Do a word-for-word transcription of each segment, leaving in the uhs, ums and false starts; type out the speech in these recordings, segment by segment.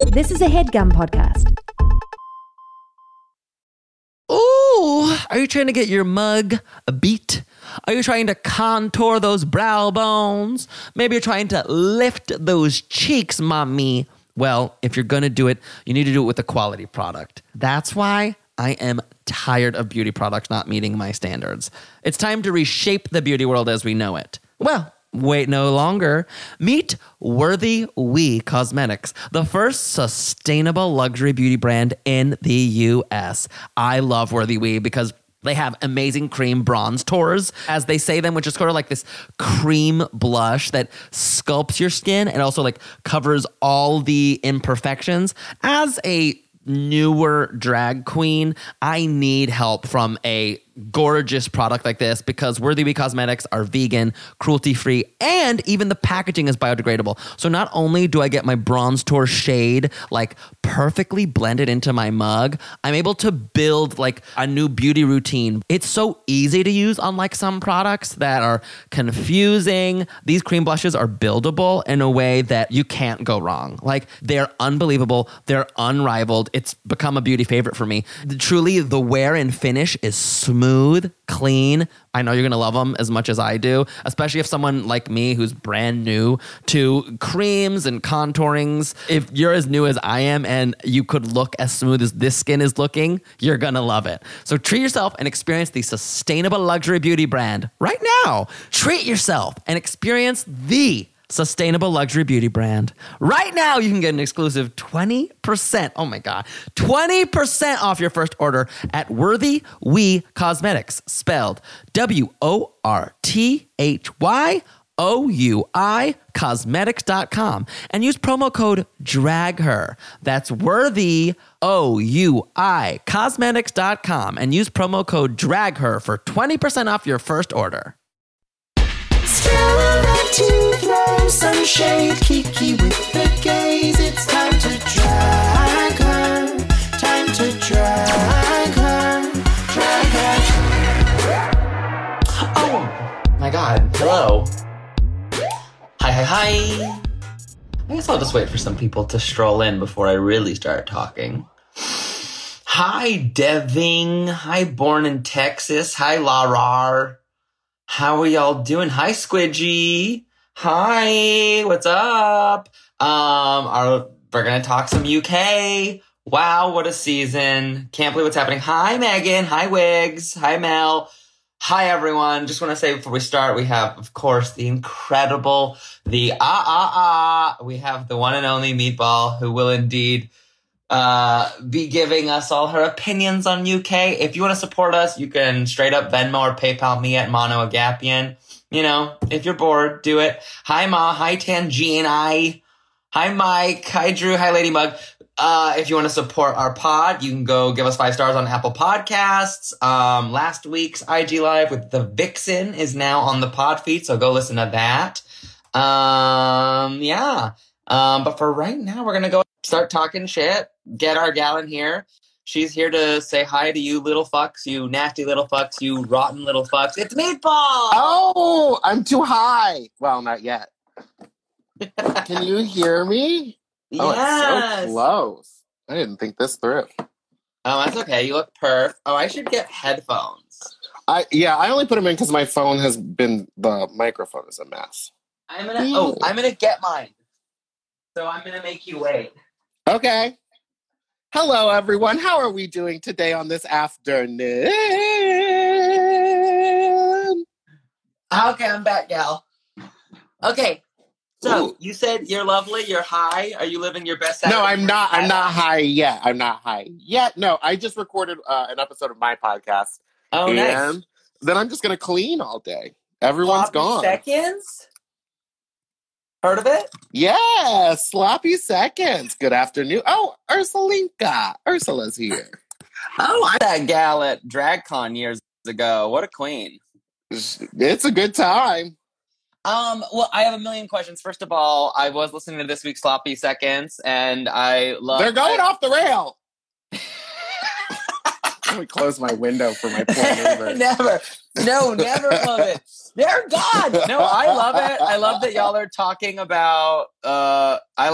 This is a HeadGum podcast. Ooh, are you trying to get your mug a beat? Are you trying to contour those brow bones? Maybe you're trying to lift those cheeks, mommy. Well, if you're going to do it, you need to do it with a quality product. That's why I am tired of beauty products not meeting my standards. It's time to reshape the beauty world as we know it. Well, wait no longer. Meet Worthy We Cosmetics, the first sustainable luxury beauty brand in the U S. I love Worthy We because they have amazing cream bronze tours, as they say them, which is sort of like this cream blush that sculpts your skin and also like covers all the imperfections. As a newer drag queen, I need help from a gorgeous product like this because Worthy We Cosmetics are vegan, cruelty-free, and even the packaging is biodegradable. So not only do I get my bronze tour shade like perfectly blended into my mug, I'm able to build like a new beauty routine. It's so easy to use, unlike some products that are confusing. These cream blushes are buildable in a way that you can't go wrong. Like, they're unbelievable. They're unrivaled. It's become a beauty favorite for me. Truly, the wear and finish is smooth. Smooth, clean. I know you're going to love them as much as I do, especially if someone like me who's brand new to creams and contourings. If you're as new as I am and you could look as smooth as this skin is looking, you're going to love it. So treat yourself and experience the sustainable luxury beauty brand right now. Treat yourself and experience the sustainable luxury beauty brand. Right now, you can get an exclusive twenty percent, oh my God, twenty percent off your first order at Worthy We Cosmetics, spelled W O R T H Y O U I cosmetics dot com, and use promo code DRAGHER. That's Worthy, O U I, cosmetics dot com, and use promo code DRAGHER for twenty percent off your first order. To throw some shade, Kiki with the gaze. It's time to drag her, time to drag her, drag her. Oh my God, hello. Hi, hi, hi. I guess I'll just wait for some people to stroll in before I really start talking. Hi, Deving. Hi, Born in Texas. Hi, Larar. How are y'all doing? Hi, Squidgy. Hi, what's up? Um, are, we're gonna talk some U K. Wow, what a season. Can't believe what's happening. Hi, Megan. Hi, Wiggs. Hi, Mel. Hi, everyone. Just want to say before we start, we have, of course, the incredible, the ah, ah, ah. We have the one and only Meatball, who will indeed uh, be giving us all her opinions on U K. If you want to support us, you can straight up Venmo or PayPal me at Mono Agapian. You know, if you're bored, do it. Hi, Ma. Hi, Tangina. Hi, Mike. Hi, Drew. Hi, Ladybug. Uh, if you want to support our pod, you can go give us five stars on Apple Podcasts. Um, last week's I G Live with the Vixen is now on the pod feed, so go listen to that. Um, yeah. Um, but for right now, we're going to go start talking shit, get our gal in here. She's here to say hi to you little fucks, you nasty little fucks, you rotten little fucks. It's Meatball! Oh, I'm too high. Well, not yet. Can you hear me? Yes. Oh, it's so close. I didn't think this through. Oh, that's okay. You look perf. Oh, I should get headphones. I Yeah, I only put them in because my phone has been, the microphone is a mess. I'm gonna, oh, I'm gonna get mine. So I'm gonna make you wait. Okay. Hello, everyone. How are we doing today on this afternoon? Okay, I'm back, gal. Okay, so Ooh. You said you're lovely, you're high. Are you living your best? No, I'm not. I'm not high yet. I'm not high yet. No, I just recorded uh, an episode of my podcast. Oh, and nice. Then I'm just going to clean all day. Everyone's Sloppy gone. Seconds? Heard of it? Yeah, Sloppy Seconds. Good afternoon. Oh, Ursulinka. Ursula's here. Oh, I that gal at DragCon years ago. What a queen. It's a good time. Um, well, I have a million questions. First of all, I was listening to this week's Sloppy Seconds, and I love... They're going I, off the rail. Let me close my window for my poor neighbor. Never. No, never love it. They're gone. No, I love it. I love that y'all are talking about... Uh, I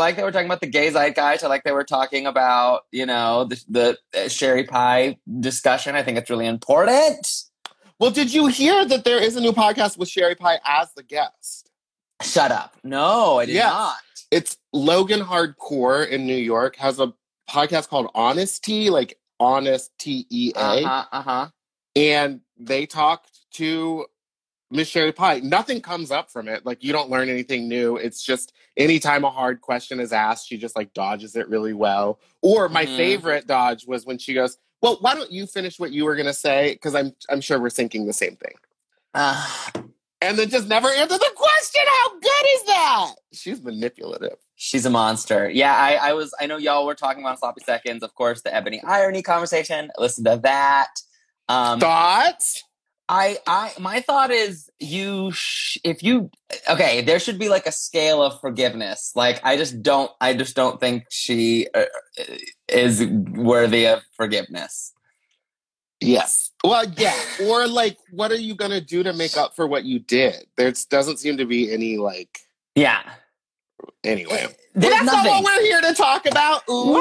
like that we're talking about the gay zeitgeist. I like that we're talking about, you know, the, the uh, Sherry Pie discussion. I think it's really important. Well, did you hear that there is a new podcast with Sherry Pie as the guest? Shut up. No, I did Yes. not. It's Logan Hardcore in New York has a podcast called Honesty, like Honest T E A. Uh-huh, uh-huh. And they talked to Miss Sherry Pie. Nothing comes up from it. Like, you don't learn anything new. It's just anytime a hard question is asked, she just like dodges it really well. Or my Mhm. favorite dodge was when she goes, well, why don't you finish what you were going to say? Because I'm I'm sure we're thinking the same thing. Uh, And then just never answer the question. How good is that? She's manipulative. she's a monster. Yeah, I, I was, I know y'all were talking about Sloppy Seconds. Of course, the Ebony Irony conversation. Listen to that. Um, Thoughts? I, I, my thought is you, sh- if you, okay, there should be like a scale of forgiveness. Like, I just don't, I just don't think she uh, is worthy of forgiveness. Yes. Well, yeah. Or like, what are you going to do to make up for what you did? There doesn't seem to be any like, Yeah. anyway. Well, There's that's nothing. not what we're here to talk about. Ooh.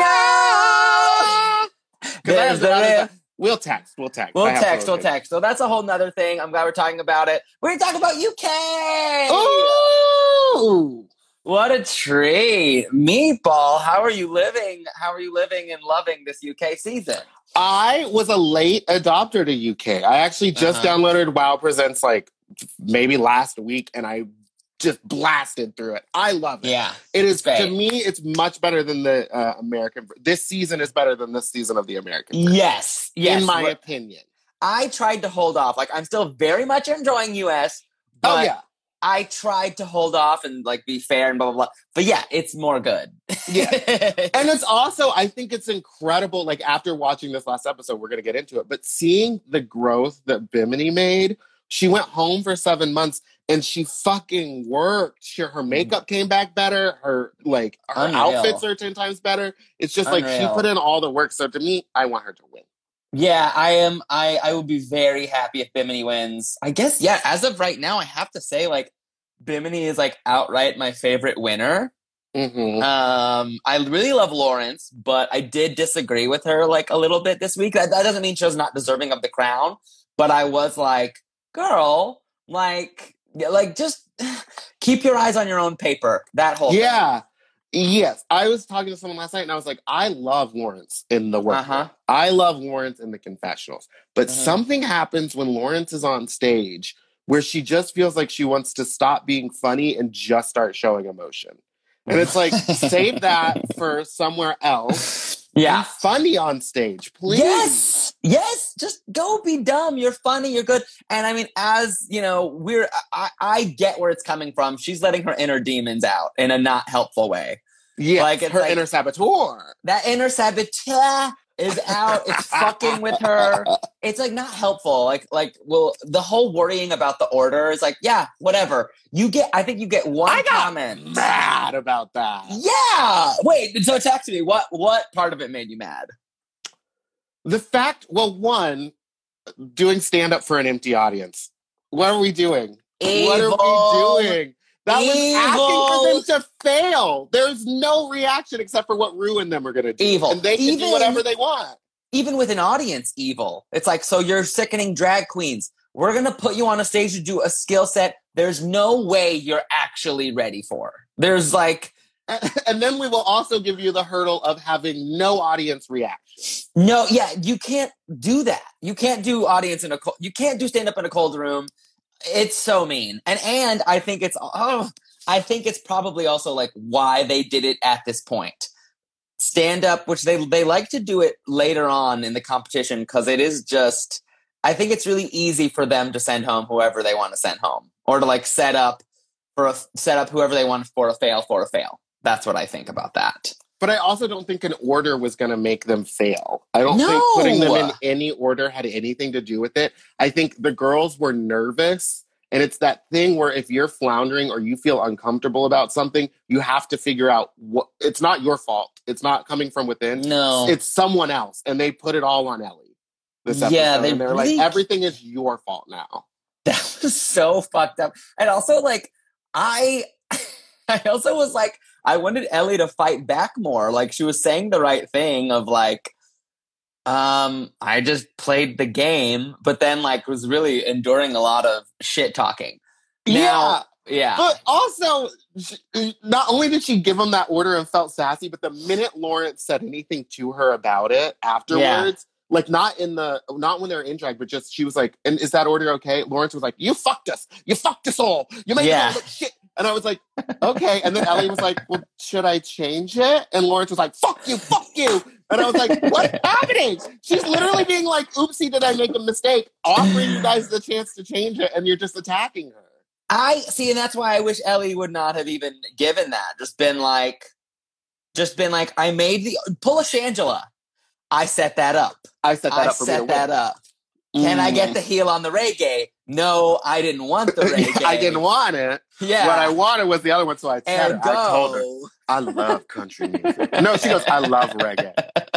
No! 'Cause I There's have the the other- real- We'll text. We'll text. We'll I have text, to we'll look at- text. So that's a whole nother thing. I'm glad we're talking about it. We're going to talk about U K. Ooh. What a treat. Meatball, how are you living? How are you living and loving this U K season? I was a late adopter to U K. I actually just Uh-huh. downloaded WoW Presents like maybe last week, and I just blasted through it. I love it. Yeah. It is, Great. to me, it's much better than the uh, American. This season is better than this season of the American. version, Yes. Yes. in my We're- opinion. I tried to hold off. Like, I'm still very much enjoying U S, Oh, but yeah. I tried to hold off and, like, be fair and blah, blah, blah. But, yeah, it's more good. Yeah. And it's also, I think it's incredible, like, after watching this last episode, we're going to get into it, but seeing the growth that Bimini made, she went home for seven months and she fucking worked. She, her makeup came back better. Her, like, her Unreal. outfits are ten times better. It's just like she Unreal. put in all the work. So to me, I want her to win. Yeah, I am. I, I will be very happy if Bimini wins. I guess, yeah, as of right now, I have to say, like, Bimini is, like, outright my favorite winner. Mm-hmm. Um, I really love Lawrence, but I did disagree with her, like, a little bit this week. That, that doesn't mean she was not deserving of the crown, but I was like, girl, like, yeah, like, just keep your eyes on your own paper. That whole Yeah. Yes. I was talking to someone last night and I was like, I love Lawrence in the work. Uh-huh. I love Lawrence in the confessionals. But Mhm. something happens when Lawrence is on stage where she just feels like she wants to stop being funny and just start showing emotion. And it's like, save that for somewhere else. Yeah. Be funny on stage, please. Yes, yes. Just go be dumb. You're funny. You're good. And I mean, as you know, we're I, I get where it's coming from. She's letting her inner demons out in a not helpful way. Yeah, Like, it's her like- inner saboteur. That inner saboteur is out. It's fucking with her. It's like not helpful. Like like well, the whole worrying about the order is like, yeah, whatever. You get. I think you get one I got comment. mad about that. Yeah. Wait. So talk to me. What what part of it made you mad? The fact, well, one, doing stand up for an empty audience. What are we doing? What Evil. are we doing? That was asking for Evil. them to fail. There's no reaction except for what Rue and them are going to do. Evil. And they can Even- do whatever they want. Even with an audience, evil. It's like, so you're sickening drag queens. We're going to put you on a stage to do a skill set there's no way you're actually ready for. There's like, And then we will also give you the hurdle of having no audience reaction. no, yeah, you can't do that. You can't do audience in a cold, you can't do stand up in a cold room. It's so mean. And, and I think it's, oh, I think it's probably also like why they did it at this point. Stand up, which they, they like to do it later on in the competition because it is just, I think it's really easy for them to send home whoever they want to send home or to like set up for a, set up whoever they want for a fail for a fail. That's what I think about that. But I also don't think an order was going to make them fail. I don't No. think putting them in any order had anything to do with it. I think the girls were nervous. And it's that thing where if you're floundering or you feel uncomfortable about something, you have to figure out what, it's not your fault. It's not coming from within. No. It's someone else. And they put it all on Ellie this episode. Yeah, they and they're really- like, everything is your fault now. That was so fucked up. And also, like, I, I also was like, I wanted Ellie to fight back more. Like, she was saying the right thing of like, um, I just played the game, but then like was really enduring a lot of shit talking. Now, yeah. yeah. But also, she, not only did she give him that order and felt sassy, but the minute Lawrence said anything to her about it afterwards, yeah. like not in the, not when they're in drag, but just, she was like, and is that order okay? Lawrence was like, you fucked us. You fucked us all. You made yeah. us all look shit. And I was like, okay. And then Ellie was like, well, should I change it? And Lawrence was like, fuck you, fuck you. And I was like, what's happening? She's literally being like, oopsie, did I make a mistake? Offering you guys the chance to change it, and you're just attacking her. I see, and that's why I wish Ellie would not have even given that. Just been like, just been like, I made the, pull a Shangela. I set that up. I set that I up for me to set that win. up. Can Mm. I get the heel on the reggae? No, I didn't want the reggae. I didn't want it. Yeah. What I wanted was the other one, so I said And it. go. I told her, I love country music. No, she goes, I love reggae.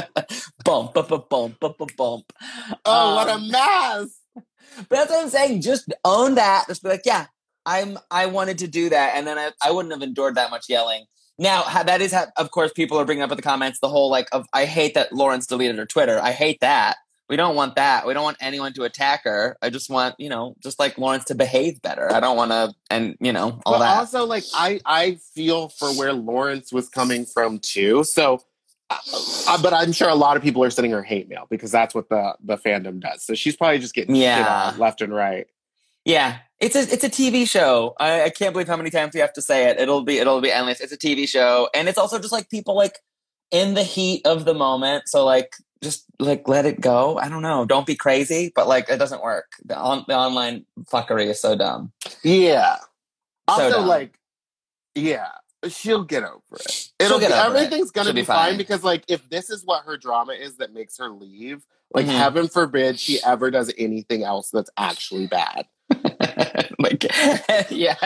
Bump, bump, bump, bump, bump, bump, bump. Oh, Um, what a mess. But that's what I'm saying. Just own that. Just be like, yeah, I'm. I wanted to do that, and then I, I wouldn't have endured that much yelling. Now, ha- that is, ha- of course, people are bringing up in the comments the whole like of I hate that Lawrence deleted her Twitter. I hate that. We don't want that. We don't want anyone to attack her. I just want, you know, just like Lawrence to behave better. I don't want to, and you know, all but that. also, like, I, I feel for where Lawrence was coming from too. So, uh, uh, but I'm sure a lot of people are sending her hate mail because that's what the, the fandom does. So she's probably just getting Yeah. shit on left and right. Yeah, it's a it's a T V show. I, I can't believe how many times we have to say it. It'll be it'll be endless. It's a T V show, and it's also just like people like in the heat of the moment. So like. Just like let it go. I don't know. Don't be crazy, but like it doesn't work. The, on, the online fuckery is so dumb. Yeah. So Also, dumb. like, yeah, she'll get over it. She'll It'll get be, over everything's it. gonna She'll be, be fine. fine. Because, like, if this is what her drama is that makes her leave, like, Mhm. heaven forbid she ever does anything else that's actually bad. like yeah,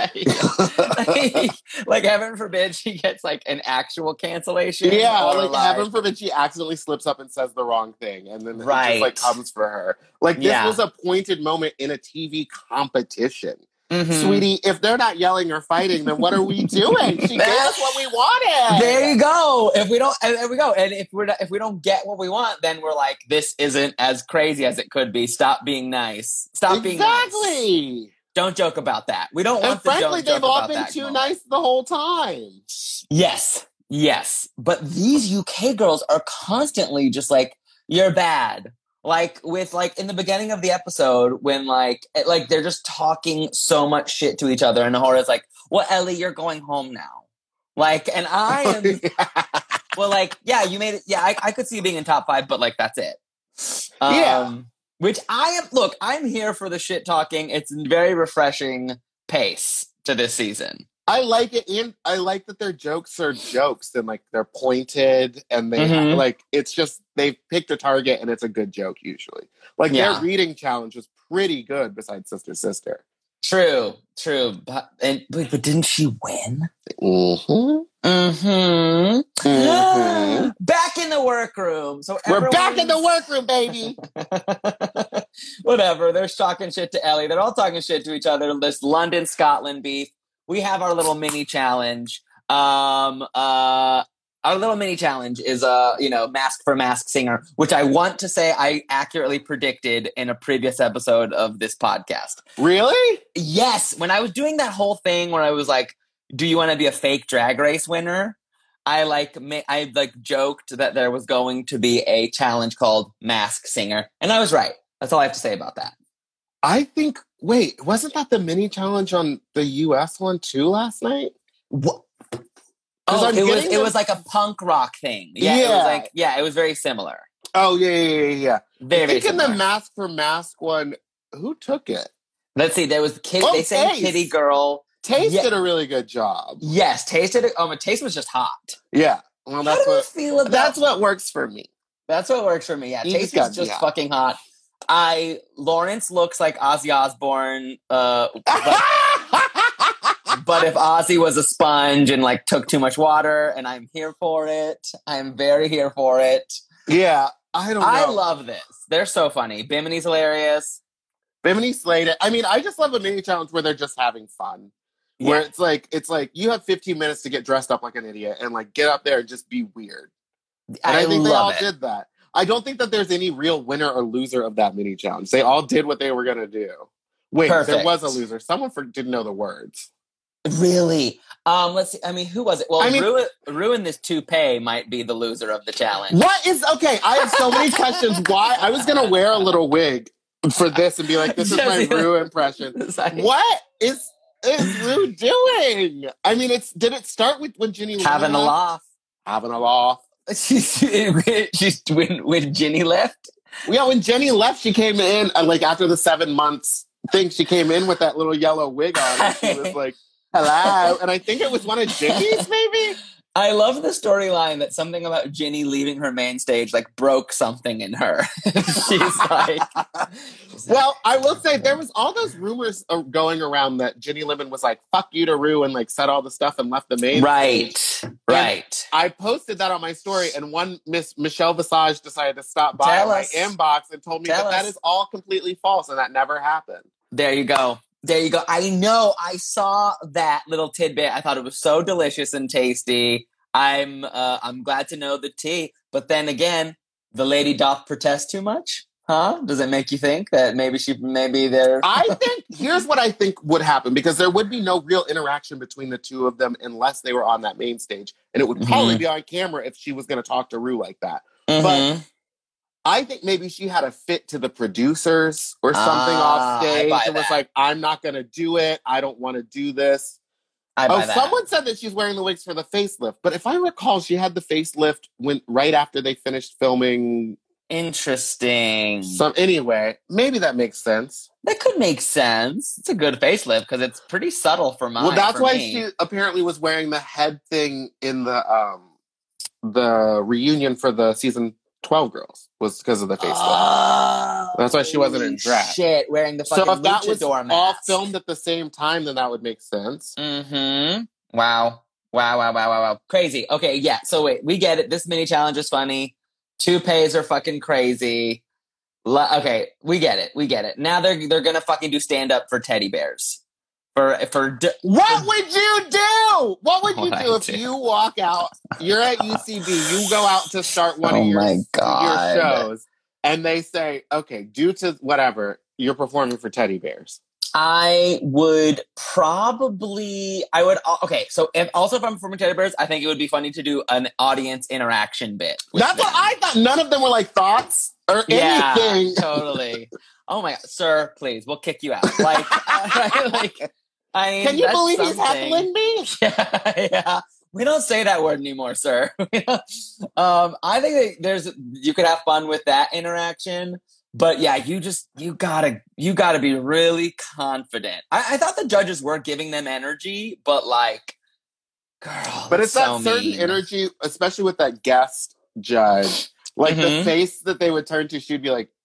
like, like heaven forbid she gets like an actual cancellation. Yeah, or, like, heaven forbid she accidentally slips up and says the wrong thing, and then it Right. just like comes for her. Like, this Yeah. was a pointed moment in a T V competition. Mhm. Sweetie, if they're not yelling or fighting, then what are we doing? She gave us what we wanted. There you go. If we don't, and there we go. And if we're not, if we don't get what we want, then we're like, this isn't as crazy as it could be. Stop being nice. Stop being nice. Exactly. Don't joke about that. We don't want And the frankly, don't they've joke all about been that too moment. nice the whole time. Yes, yes. But these U K girls are constantly just like, you're bad. Like with like in the beginning of the episode when like it, like they're just talking so much shit to each other, and Hora's like, "Well, Ellie, you're going home now." Like, and I am well, like, yeah, you made it. Yeah, I, I could see you being in top five, but like that's it. Um, Yeah. Which I am. Look, I'm here for the shit talking. It's a very refreshing pace to this season. I like it, and I like that their jokes are jokes and like they're pointed, and they Mhm. like it's just they've picked a target, and it's a good joke usually. Like Yeah. their reading challenge was pretty good, besides Sister Sister. True, true. But and but, but didn't she win? Mm-hmm. Mm-hmm. Mhm. Back in the workroom. So We're back in the everyone's- workroom, baby. Whatever. They're talking shit to Ellie. They're all talking shit to each other. This London Scotland beef. We have our little mini challenge. Um. Uh. Our little mini challenge is uh, you know, Mask for Mask Singer, which I want to say I accurately predicted in a previous episode of this podcast. Really? Yes, when I was doing that whole thing where I was like, "Do you want to be a fake Drag Race winner?" I like, ma- I like joked that there was going to be a challenge called Mask Singer, and I was right. That's all I have to say about that. I think. Wait, wasn't that the mini challenge on the U S one too last night? What? 'Cause Oh, I'm it was getting it the- was like a punk rock thing. Yeah, it Yeah. was like yeah, it was very similar. Oh yeah, yeah, yeah, yeah. Very, I very think in the similar. Mask for Mask one, who took it? Let's see. There was kid. Oh, they sang Taste. Kitty Girl. Taste Yeah. did a really good job. Yes, tasted it. Oh, my taste was just hot. Yeah. Well, How that's do you what feel about that's what works for me. That's what works for me. Yeah, You taste just gotta is be just hot. fucking hot. I Lawrence looks like Ozzy Osbourne, uh, but, but if Ozzy was a sponge and like took too much water, and I'm here for it. I'm very here for it. Yeah, I don't know. I love this. They're so funny. Bimini's hilarious. Bimini slayed it. I mean, I just love a mini challenge where they're just having fun. Where Yeah. it's like it's like you have fifteen minutes to get dressed up like an idiot and like get up there and just be weird. And I, I, think they all love it. did that. I don't think that there's any real winner or loser of that mini challenge. They all did what they were gonna do. Wait, there Perfect. was a loser. Someone for, didn't know the words. Really? Um, let's see. I mean, who was it? Well, I mean- ruin, ruin this toupee might be the loser of the challenge. What is okay? I have so many questions. Why? I was gonna wear a little wig for this and be like, "This is my Just- Rue impression." It's like, What is is Rue doing? I mean, it's did it start with when Ginny having a left? laugh. Having a laugh. She's, she's when, when Ginny left. Yeah, when Jenny left, she came in uh, like after the seven months thing. She came in with that little yellow wig on. And she was like, "Hello," and I think it was one of Ginny's, maybe. I love the storyline that something about Ginny leaving her main stage like broke something in her. She's like, Well, I will say there was all those rumors uh, going around that Ginny Lemon was like, "Fuck you" to Rue and like said all the stuff and left the main right, stage. right. I posted that on my story, and one Miss Michelle Visage decided to stop by Tell my us. inbox and told me Tell that that us. is all completely false and that never happened. There you go. There you go. I know. I saw that little tidbit. I thought it was so delicious and tasty. I'm uh, I'm glad to know the tea. But then again, the lady doth protest too much. Huh? Does it make you think that maybe she maybe they're I think here's what I think would happen, because there would be no real interaction between the two of them unless they were on that main stage, and it would probably Mhm. be on camera if she was going to talk to Rue like that. Mhm. I think maybe she had a fit to the producers or something Ah, off I stage buy and was that. like, "I'm not going to do it. I don't want to do this." I Oh, buy that. someone said that she's wearing the wigs for the facelift, but if I recall, she had the facelift when right after they finished filming. Interesting. Some anyway, maybe that makes sense. That could make sense. It's a good facelift because it's pretty subtle for mine. Well, that's for why me. she apparently was wearing the head thing in the um the reunion for the season twelve girls, was because of the facelift. Oh, That's why she wasn't in drag. Shit, wearing the fucking So if that was luchador mask. all filmed at the same time, then that would make sense. Mm-hmm. Wow. Wow, wow, wow, wow, wow. Crazy. Okay, yeah. So wait, we get it. This mini challenge is funny. Toupees are fucking crazy. Lo- okay, we get it. We get it. Now they're they're gonna fucking do stand up for teddy bears. For for d- What would you do? What would you What do I if do. you walk out? You're at U C B. You go out to start one Oh of your, my your God. shows, and they say, "Okay, due to whatever, you're performing for teddy bears." I would probably, I would, okay, so if also if I'm performing teddy bears, I think it would be funny to do an audience interaction bit. with That's what them. I thought. None of them were like thoughts or Yeah, anything. totally. Oh my God, sir, please, we'll kick you out. Like, right? Like, I mean, Can you that's believe he's something. heckling me? Yeah, yeah. We don't say that word anymore, sir. um, I think that there's, you could have fun with that interaction. But yeah, you just you gotta you gotta be really confident. I, I thought the judges were giving them energy, but like, girl, But it's so that certain mean. energy, especially with that guest judge. Like the Mhm. face that they would turn to, she'd be like,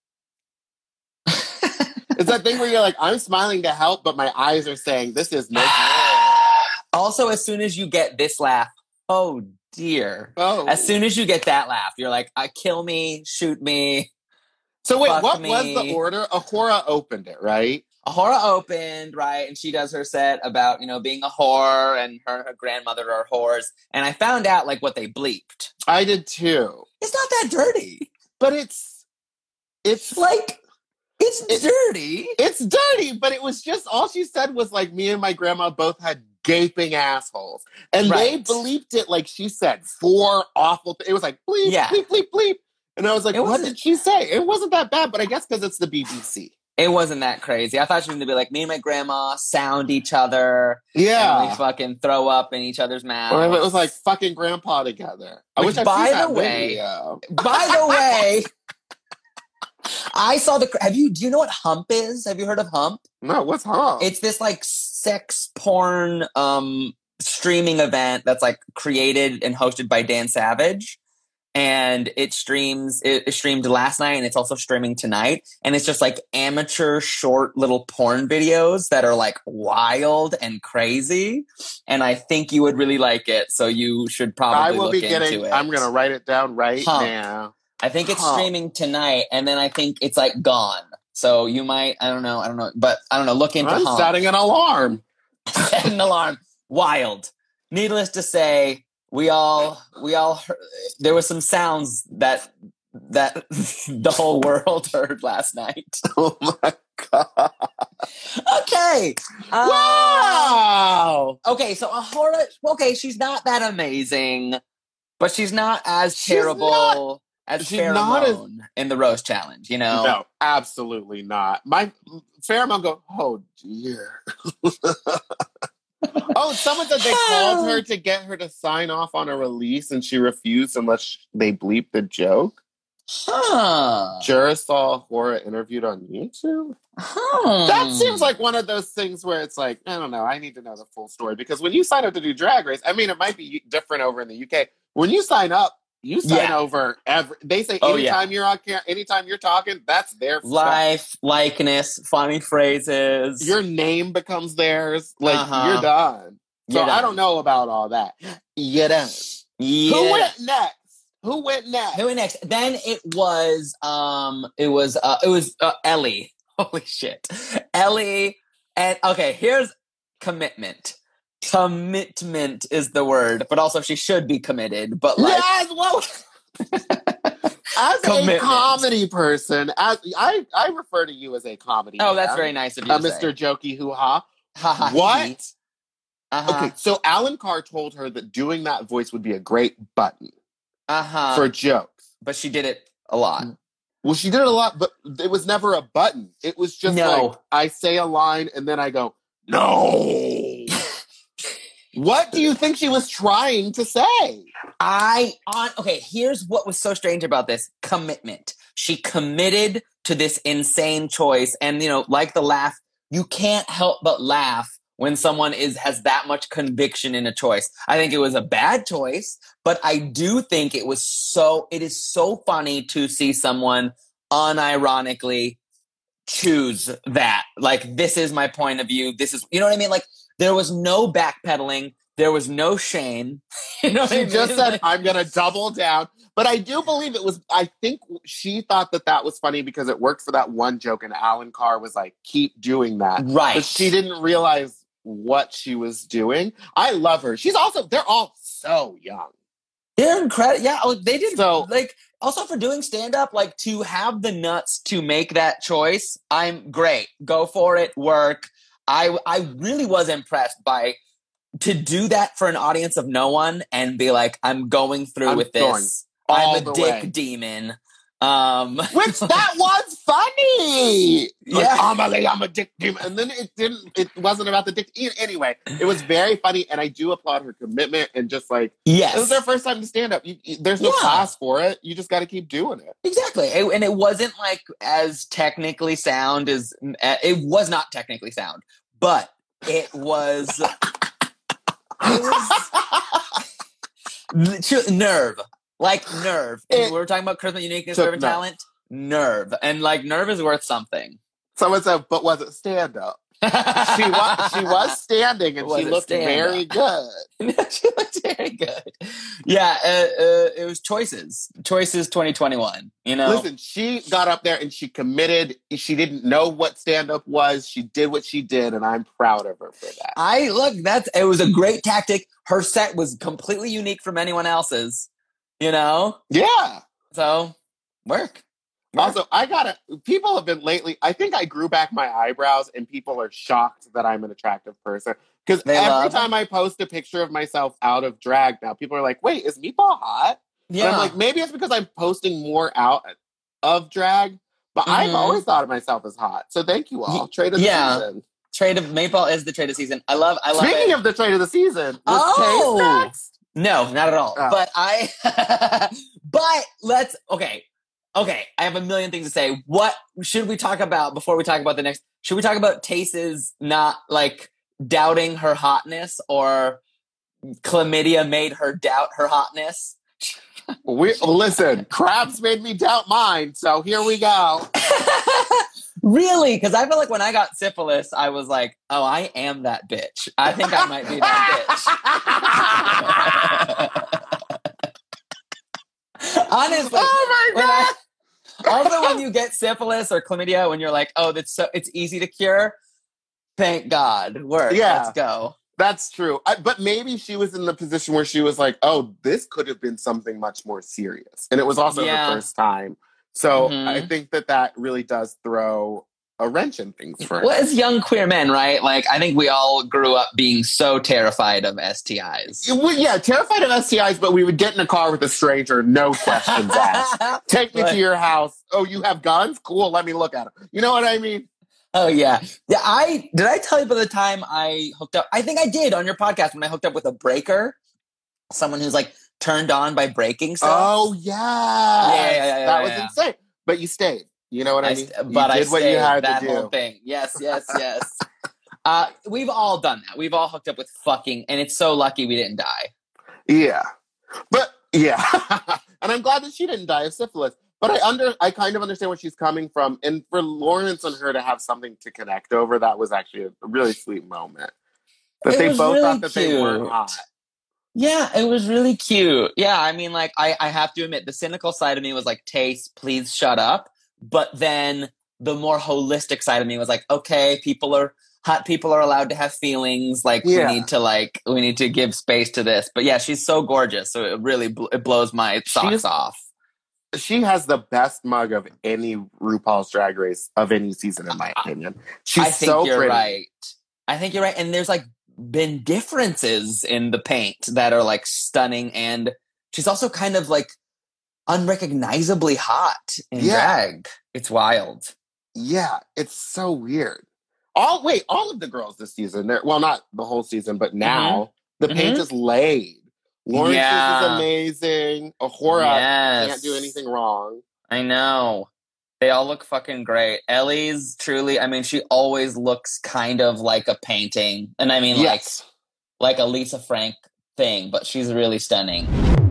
it's that thing where you're like, I'm smiling to help, but my eyes are saying, this is no good. Also, as soon as you get this laugh, oh dear. Oh. As soon as you get that laugh, you're like, uh, kill me, shoot me. So wait, fuck what me. was the order? Ahura opened it, right? Ahura opened, right? And she does her set about, you know, being a whore and her, her grandmother are whores. And I found out like what they bleeped. I did too. It's not that dirty. But it's it's Like, it's It- dirty. it's dirty, but it was just all she said was like me and my grandma both had gaping assholes. And they Right. bleeped it like she said four awful th- it was like bleep, Yeah. bleep, bleep, bleep. And I was like, It what wasn't- did she say? It wasn't that bad, but I guess because it's the B B C. It wasn't that crazy. I thought she was going to be like, me and my grandma sound each other. And Yeah. we fucking throw up in each other's mouths. Or if it was like fucking grandpa together. I Which, wish I'd by seen that the way- video. By the way, I saw the. Have you? Do you know what Hump is? Have you heard of Hump? No, what's wrong? It's this like sex porn um streaming event that's like created and hosted by Dan Savage. And it streams, it streamed last night and it's also streaming tonight. And it's just like amateur short little porn videos that are like wild and crazy. And I think you would really like it. So you should probably I will look be getting into it. I'm gonna write it down right Hump. now. I think it's Huh. streaming tonight, and then I think it's like gone. So you might, I don't know, I don't know, but I don't know. Look into I'm Hump. setting an alarm. Set an alarm. Wild. Needless to say, we all we all heard, there was some sounds that that the whole world heard last night. Oh my god! Okay. Uh, Wow. Okay, so Ahura. Okay, she's not that amazing, but she's not as She's terrible not- as she's not as- Pheromone in the roast challenge. You know. No, absolutely not. My Pheromone go, oh dear. Oh, someone said they called her to get her to sign off on a release and she refused unless they bleep the joke. Huh. Jura saw Hora interviewed on YouTube. Huh. That seems like one of those things where it's like, I don't know, I need to know the full story. Because when you sign up to do Drag Race, I mean, it might be different over in the U K. When you sign up, you sign Yeah. over every. They say Oh, anytime you're on camera, anytime you're talking, that's their stuff. Life, likeness, funny phrases. Your name becomes theirs. Like Uh-huh. you're done. So You're I done. don't know about all that. You done. Yeah. Who went next? Who went next? Who went next? Then it was um it was uh it was uh, Ellie. Holy shit. Ellie and okay, here's commitment. Commitment is the word, but also she should be committed, but like Yes, well, as a Commitment. comedy person, as I, I refer to you as a comedy. Oh, that's man. very nice of you. Uh, to Mister say. Jokey hoo ha. Ha ha. What? Uh-huh. Okay, so Alan Carr told her that doing that voice would be a great button Uh-huh. for jokes. But she did it a lot. Well, she did it a lot, but it was never a button. It was just No. like I say a line and then I go, no. What do you think she was trying to say? I on okay, here's what was so strange about this commitment. She committed to this insane choice, and you know, like the laugh, you can't help but laugh when someone is has that much conviction in a choice. I think it was a bad choice, but I do think it was so it is so funny to see someone unironically choose that. Like, this is my point of view. This is, you know what I mean? Like, there was no backpedaling. There was no shame. You know what I She mean? just said, Like- I'm going to double down. But I do believe it was, I think she thought that that was funny because it worked for that one joke. And Alan Carr was like, keep doing that. Right. But she didn't realize what she was doing. I love her. She's also, they're all so young. They're incredible. Yeah, oh, they did. So- like, also for doing stand up, like to have the nuts to make that choice, I'm great. Go for it. Work. I I really was impressed by to do that for an audience of no one and be like, I'm going through I'm with going this. all I'm a the dick way. demon. Um, Which that was funny. Like, Yeah. Amelie, I'm a dick demon. And then it didn't, it wasn't about the dick. Anyway, it was very funny. And I do applaud her commitment and just like, yes. this is their first time to stand up. You, you- there's no Yeah. class for it. You just got to keep doing it. Exactly. It- and it wasn't like as technically sound as it was not technically sound, but it was, it was nerve, like nerve. And It- we were talking about charisma, uniqueness, So, nerve, and no. talent. Nerve. And like nerve is worth something. Someone said, but was it stand up? She was, she was standing and Was she it looked stand very up? good. She looked very good. Yeah, uh, uh, it was choices. Choices twenty twenty-one, you know? Listen, she got up there and she committed. She didn't know what stand up was. She did what she did, and I'm proud of her for that. I look, that's it was a great tactic. Her set was completely unique from anyone else's, you know? Yeah. So work. Also, I gotta, people have been lately, I think I grew back my eyebrows and people are shocked that I'm an attractive person. Because They every love time I post a picture of myself out of drag now, people are like, wait, is Meatball hot? Yeah. And I'm like, maybe it's because I'm posting more out of drag, but I've Mhm. always thought of myself as hot. So thank you all. Y- Trade of the yeah. season. Trade of Maple is the trade of season. I love I love Speaking it. of the trade of the season, was Oh! Taste next? No, not at all. Oh. But I but let's okay. Okay, I have a million things to say. What should we talk about before we talk about the next? Should we talk about Tace's not like doubting her hotness, or chlamydia made her doubt her hotness? We, listen, crabs made me doubt mine, so here we go. Really? Because I feel like when I got syphilis, I was like, oh, I am that bitch. I think I might be that bitch. Honestly. Oh my when I- god! also, when you get syphilis or chlamydia, when you're like, oh, that's so, it's easy to cure. Thank God. Work. Yeah. Let's go. That's true. I, but maybe she was in the position where she was like, oh, this could have been something much more serious. And it was also Yeah. her first time. So Mhm. I think that that really does throw a wrench in things for her. Well, as young queer men, right? Like, I think we all grew up being so terrified of S T Is. Yeah, well, yeah, terrified of S T Is, but we would get in a car with a stranger, no questions asked. Take me But- to your house. Oh, you have guns? Cool, let me look at them. You know what I mean? Oh yeah, yeah. I did. I tell you by the time I hooked up. I think I did on your podcast when I hooked up with a breaker, someone who's like turned on by breaking stuff. Oh, yeah. Yeah, yeah, yeah, yeah, that was yeah. insane. But you stayed. You know what I, I mean? st- You but I did what you stayed, had that to do. whole thing. Yes, yes, yes. uh, we've all done that. We've all hooked up with fucking, and it's so lucky we didn't die. Yeah. But yeah. And I'm glad that she didn't die of syphilis. But I under I kind of understand where she's coming from. And for Lawrence and her to have something to connect over, that was actually a really sweet moment. That It they was both really thought that they weren't cute. hot. Yeah, it was really cute. Yeah, I mean, like, I, I have to admit, the cynical side of me was like, Tace, please shut up. But then the more holistic side of me was like, okay, people are hot. People are allowed to have feelings. Like, Yeah. we need to like we need to give space to this. But yeah, she's so gorgeous, so it really bl- it blows my socks She's- off. She has the best mug of any RuPaul's Drag Race of any season, in my opinion. She's I think so you're pretty. right. I think you're right. And there's like been differences in the paint that are like stunning, and she's also kind of like unrecognizably hot in Yeah. drag. It's wild. Yeah, it's so weird. All wait, all of the girls this season, they're well, not the whole season, but now the paint Mhm. is laid. Lawrence's Yeah. is amazing. Ahura Yes. can't do anything wrong. I know. They all look fucking great. Ellie's truly, I mean, she always looks kind of like a painting. And I mean, Yes. like, like a Lisa Frank thing, but she's really stunning.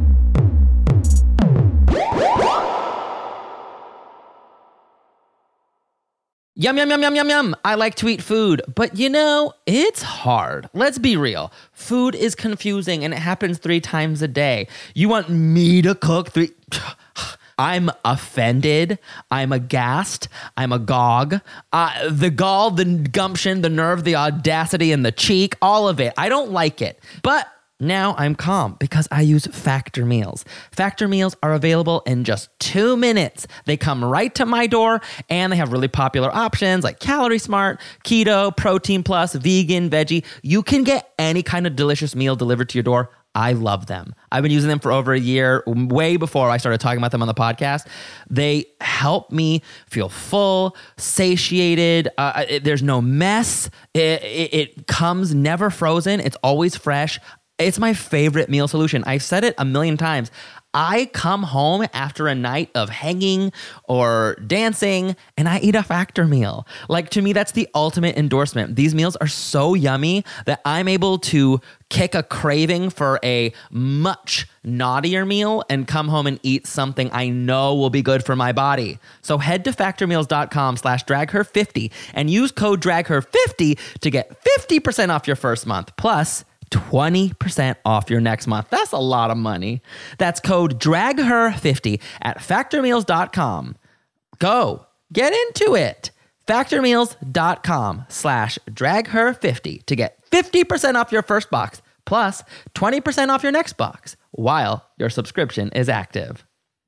Yum, yum, yum, yum, yum, yum. I like to eat food, but you know, it's hard. Let's be real. Food is confusing and it happens three times a day. You want me to cook three? I'm offended. I'm aghast. I'm agog. Uh, the gall, the gumption, the nerve, the audacity, and the cheek, all of it. I don't like it. But now I'm calm because I use Factor Meals. Factor Meals are available in just two minutes. They come right to my door and they have really popular options like Calorie Smart, Keto, Protein Plus, Vegan, Veggie. You can get any kind of delicious meal delivered to your door. I love them. I've been using them for over a year, way before I started talking about them on the podcast. They help me feel full, satiated. Uh, it, there's no mess. It, it, it comes never frozen. It's always fresh. It's my favorite meal solution. I've said it a million times. I come home after a night of hanging or dancing and I eat a Factor meal. Like, to me, that's the ultimate endorsement. These meals are so yummy that I'm able to kick a craving for a much naughtier meal and come home and eat something I know will be good for my body. So head to factormeals.com slash dragher50 and use code dragher fifty to get fifty percent off your first month. Plus, twenty percent off your next month. That's a lot of money. That's code dragher fifty at factormeals.com. Go. Get into it. Factormeals.com slash dragher50 to get fifty percent off your first box plus twenty percent off your next box while your subscription is active.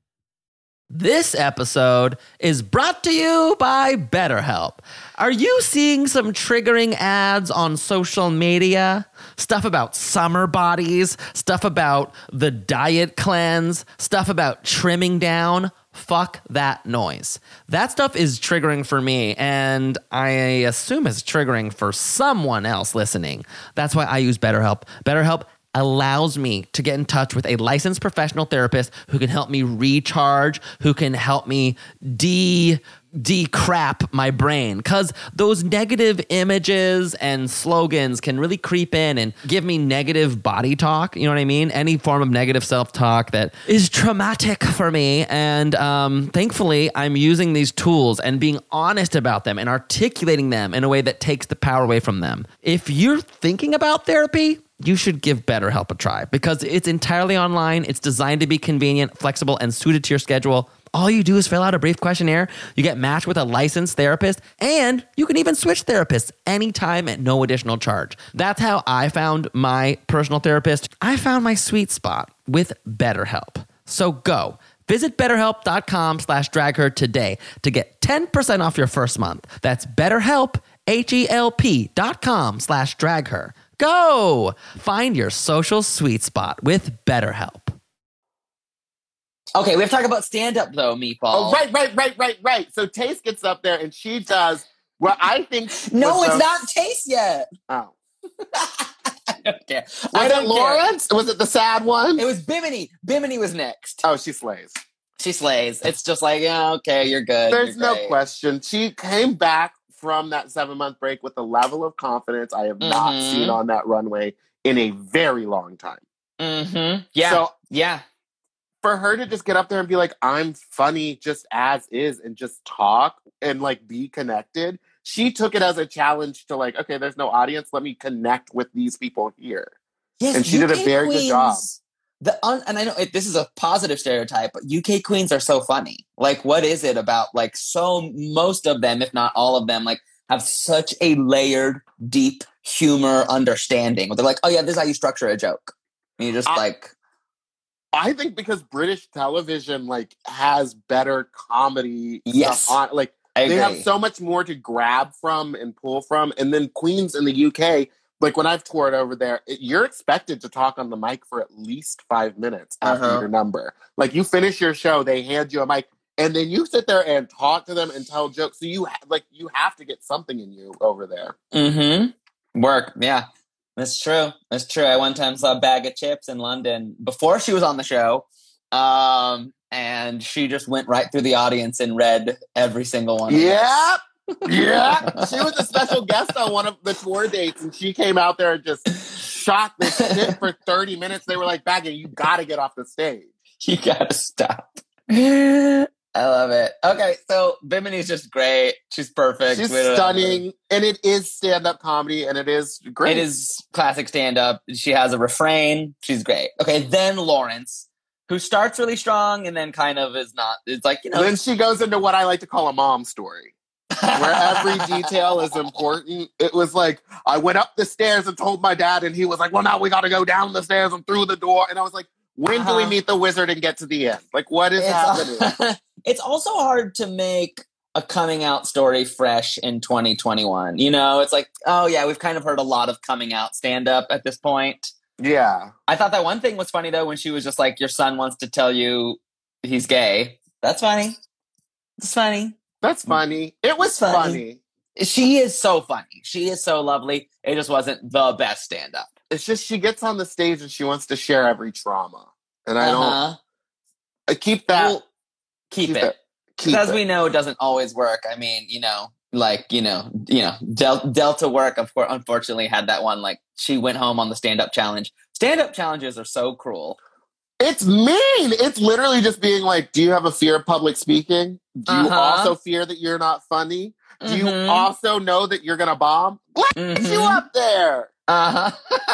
This episode is brought to you by BetterHelp. Are you seeing some triggering ads on social media? Stuff about summer bodies, stuff about the diet cleanse, stuff about trimming down? Fuck that noise. That stuff is triggering for me, and I assume it's triggering for someone else listening. That's why I use BetterHelp. BetterHelp allows me to get in touch with a licensed professional therapist who can help me recharge, who can help me de decrap my brain, because those negative images and slogans can really creep in and give me negative body talk. You know what I mean? Any form of negative self-talk that is traumatic for me. And um, thankfully, I'm using these tools and being honest about them and articulating them in a way that takes the power away from them. If you're thinking about therapy, you should give BetterHelp a try because it's entirely online. It's designed to be convenient, flexible, and suited to your schedule. All you do is fill out a brief questionnaire. You get matched with a licensed therapist, and you can even switch therapists anytime at no additional charge. That's how I found my personal therapist. I found my sweet spot with BetterHelp. So go. Visit betterhelp.com slash dragher today to get ten percent off your first month. That's BetterHelp, H-E-L-P dot com slash dragher. Go! Find your social sweet spot with BetterHelp. Okay, we have to talk about stand-up, though, Meatball. Oh, right, right, right, right, right. So Taste gets up there and she does what I think... No, was it's the- not Taste yet. Oh. I don't care. Was I it don't care. Lawrence? Was it the sad one? It was Bimini. Bimini was next. Oh, she slays. She slays. It's just like, yeah, okay, you're good. There's you're no great. question. She came back from that seven-month break with a level of confidence I have not Mhm. seen on that runway in a very long time. Mm-hmm. Yeah. So yeah. for her to just get up there and be like, I'm funny just as is and just talk and like be connected, she took it as a challenge to like, okay, there's no audience. Let me connect with these people here. Yes, And she did a U K very good job. queens, The un, and I know it, this is a positive stereotype, but U K queens are so funny. Like, what is it about? Like, so most of them, if not all of them, like have such a layered, deep humor understanding. They're like, oh yeah, this is how you structure a joke. And you just I- like, I think because British television like has better comedy Yes. stuff on, like I they agree. have so much more to grab from and pull from. And then queens in the U K, like when I've toured over there, it, you're expected to talk on the mic for at least five minutes after Uh-huh. your number. Like you finish your show, they hand you a mic, and then you sit there and talk to them and tell jokes. So you ha- like you have to get something in you over there. Mm-hmm. Work, yeah. That's true. That's true. I one time saw a bag of chips in London before she was on the show. Um, and she just went right through the audience and read every single one. of Yeah. Yeah. She was a special guest on one of the tour dates, and she came out there and just shot this shit for thirty minutes. They were like, Baggy, you got to get off the stage. You gotta stop. I love it. Okay, so Bimini's just great. She's perfect. She's We don't- stunning, and it is stand-up comedy, and it is great. It is classic stand-up. She has a refrain. She's great. Okay, then Lawrence, who starts really strong and then kind of is not. It's like, you know. Then she goes into what I like to call a mom story, where every detail is important. It was like, I went up the stairs and told my dad, and he was like, well, now we got to go down the stairs and through the door. And I was like, when do we Uh-huh. meet the wizard and get to the end? Like, what is happening? It's, it's also hard to make a coming out story fresh in twenty twenty-one. You know, it's like, oh yeah, we've kind of heard a lot of coming out stand up at this point. Yeah. I thought that one thing was funny though when she was just like, your son wants to tell you he's gay. That's funny. It's funny. That's funny. It was It's funny. funny. She is so funny. She is so lovely. It just wasn't the best stand up. It's just she gets on the stage and she wants to share every trauma. And I Uh-huh. don't I keep that. Well, keep, keep it. it. Keep As it. we know, it doesn't always work. I mean, you know, like, you know, you know, Del- Delta Work, of course, unfortunately had that one, like, she went home on the stand-up challenge. Stand-up challenges are so cruel. It's mean. It's literally just being like, do you have a fear of public speaking? Do you Uh-huh. also fear that you're not funny? Do you Mhm. also know that you're going to bomb? Let Mhm. you up there. Uh-huh.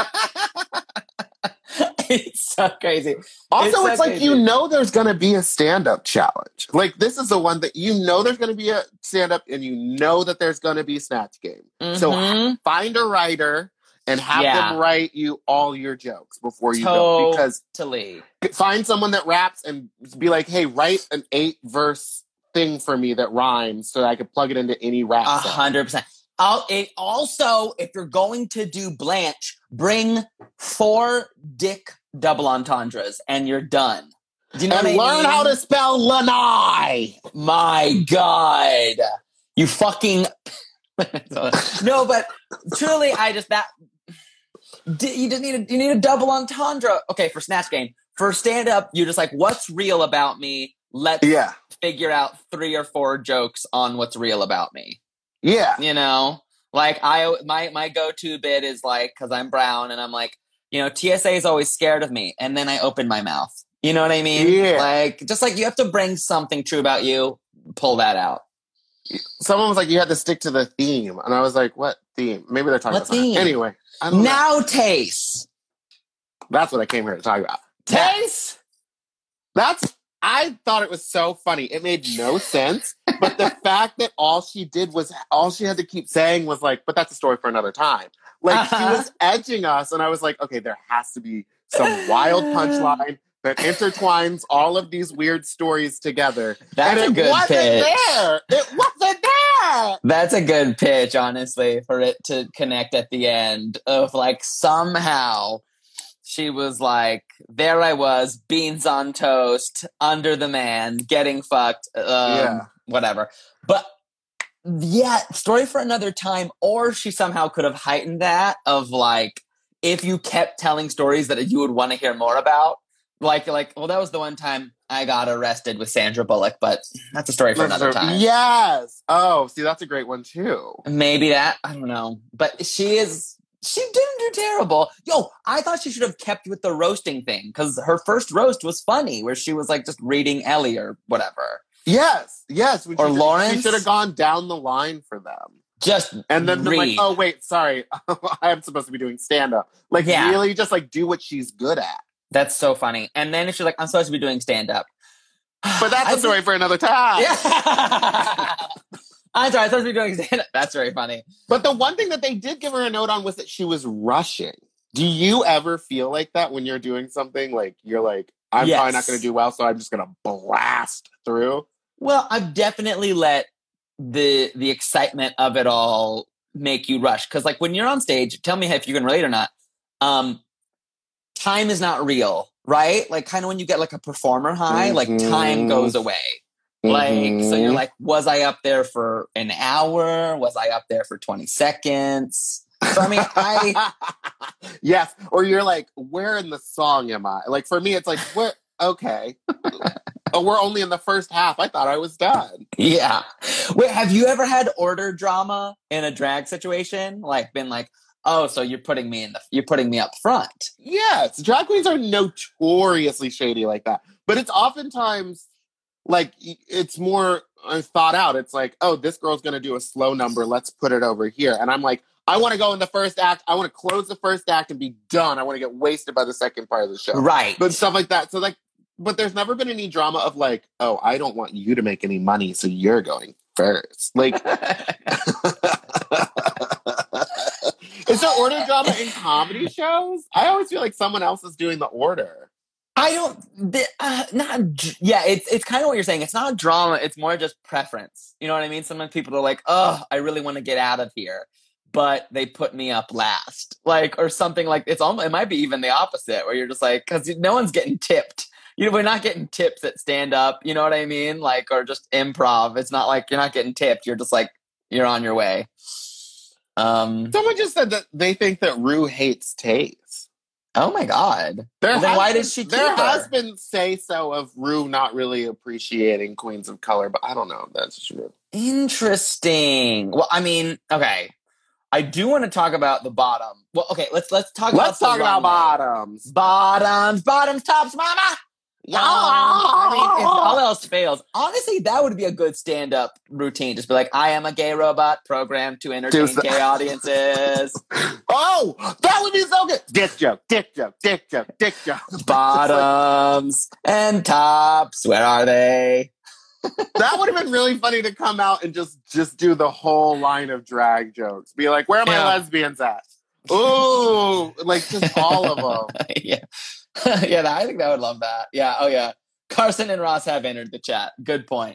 It's so crazy. Also, It's it's, so like crazy. you know there's going to be a stand-up challenge. Like, this is the one that you know there's going to be a stand-up and you know that there's going to be Snatch Game. So Mhm. find a writer and have Yeah. them write you all your jokes before you go. Because Totally. find someone that raps and be like, hey, write an eight-verse thing for me that rhymes so that I can plug it into any rap A song. hundred percent. I'll, it also, if you're going to do Blanche, bring four dick double entendres and you're done. Do you know And what I learn mean? how to spell lanai. My God, you fucking no, but truly, I just that d- you just need a you need a double entendre. Okay, for Snatch Game, for stand up, you're just like, what's real about me? Let's Yeah. figure out three or four jokes on what's real about me. Yeah. You know, like I my my go to bit is like, because I'm brown and I'm like, you know, T S A is always scared of me, and then I open my mouth. You know what I mean? Yeah. Like, just like you have to bring something true about you, pull that out. Someone was like, you had to stick to the theme. And I was like, what theme? Maybe they're talking What about something. theme? Anyway. I don't know. Now, Taste. That's what I came here to talk about. Yeah. Taste! That's, I thought it was so funny. It made no sense. But the fact that all she did was, all she had to keep saying was like, but that's a story for another time. Like, Uh-huh. she was edging us, and I was like, okay, there has to be some wild punchline that intertwines all of these weird stories together. That's and a it good wasn't pitch. there. It wasn't there. That's a good pitch, honestly, for it to connect at the end of like somehow she was like, there I was, beans on toast, under the man, getting fucked, um, Yeah. whatever. But yeah, story for another time. Or she somehow could have heightened that of like, if you kept telling stories that you would want to hear more about. Like, like, well, that was the one time I got arrested with Sandra Bullock, but that's a story for another time. Yes. Oh, see, that's a great one too. Maybe that, I don't know. But she is, she didn't do terrible. Yo, I thought she should have kept with the roasting thing because her first roast was funny where she was like just reading Ellie or whatever. Yes, yes. When Or she, Lawrence? She should have gone down the line for them. Just And then been like, read. oh, wait, sorry. I'm supposed to be doing stand-up. Like, Yeah. really just like do what she's good at. That's so funny. And then if she's like, I'm supposed to be doing stand-up. But that's I a story for another time. Yeah. I'm sorry, I'm supposed to be doing stand-up. That's very funny. But the one thing that they did give her a note on was that she was rushing. Do you ever feel like that when you're doing something? Like, you're like, I'm Yes. probably not going to do well, so I'm just going to blast through? Well, I've definitely let the the excitement of it all make you rush. Because like when you're on stage, tell me if you can relate or not. Um, time is not real, right? Like kind of when you get like a performer high, like time Mhm. goes away. Like, so you're Mhm. like, was I up there for an hour? Was I up there for twenty seconds? So I mean, I Yes. Or you're like, where in the song am I? Like, for me, it's like, where? Okay. Oh, we're only in the first half. I thought I was done. yeah. Wait, have you ever had order drama in a drag situation? Like, been like, oh, so you're putting me in the, you're putting me up front. Yes. Drag queens are notoriously shady like that. But it's oftentimes like, it's more uh, thought out. It's like, oh, this girl's going to do a slow number. Let's put it over here. And I'm like, I want to go in the first act. I want to close the first act and be done. I want to get wasted by the second part of the show. Right. But stuff like that. So like, but there's never been any drama of like, oh, I don't want you to make any money, so you're going first. Like, is there order drama in comedy shows? I always feel like someone else is doing the order. I don't, the, uh, not, dr- yeah, it's it's kind of what you're saying. It's not drama. It's more just preference. You know what I mean? Sometimes people are like, oh, I really want to get out of here, but they put me up last. Like, or something like, it's almost, it might be even the opposite where you're just like, because no one's getting tipped. You know, we're not getting tips at stand up. You know what I mean? Like, or just improv. It's not like you're not getting tipped. You're just like, you're on your way. Um, Someone just said that they think that Rue hates Taze. oh my God. There then has why been- does she keep There her? has been say-so of Rue not really appreciating Queens of Color, but I don't know if that's true. Interesting. Well, I mean, okay. I do want to talk about the bottom. Well, okay, let's let's talk Let's about talk the about runway. bottoms. Bottoms, bottoms, tops, mama. Yeah. Um, I mean, if all else fails, honestly, that would be a good stand-up routine. Just be like, I am a gay robot programmed to entertain Do so- gay audiences. Oh, that would be so good. Dick joke, dick joke, dick joke, dick joke. Bottoms and tops, where are they? That would have been really funny to come out and just just do the whole line of drag jokes. Be like, where are my Yeah. lesbians at? Ooh, like just all of them. yeah, yeah. I think I would love that. Yeah. Oh yeah. Carson and Ross have entered the chat. Good point.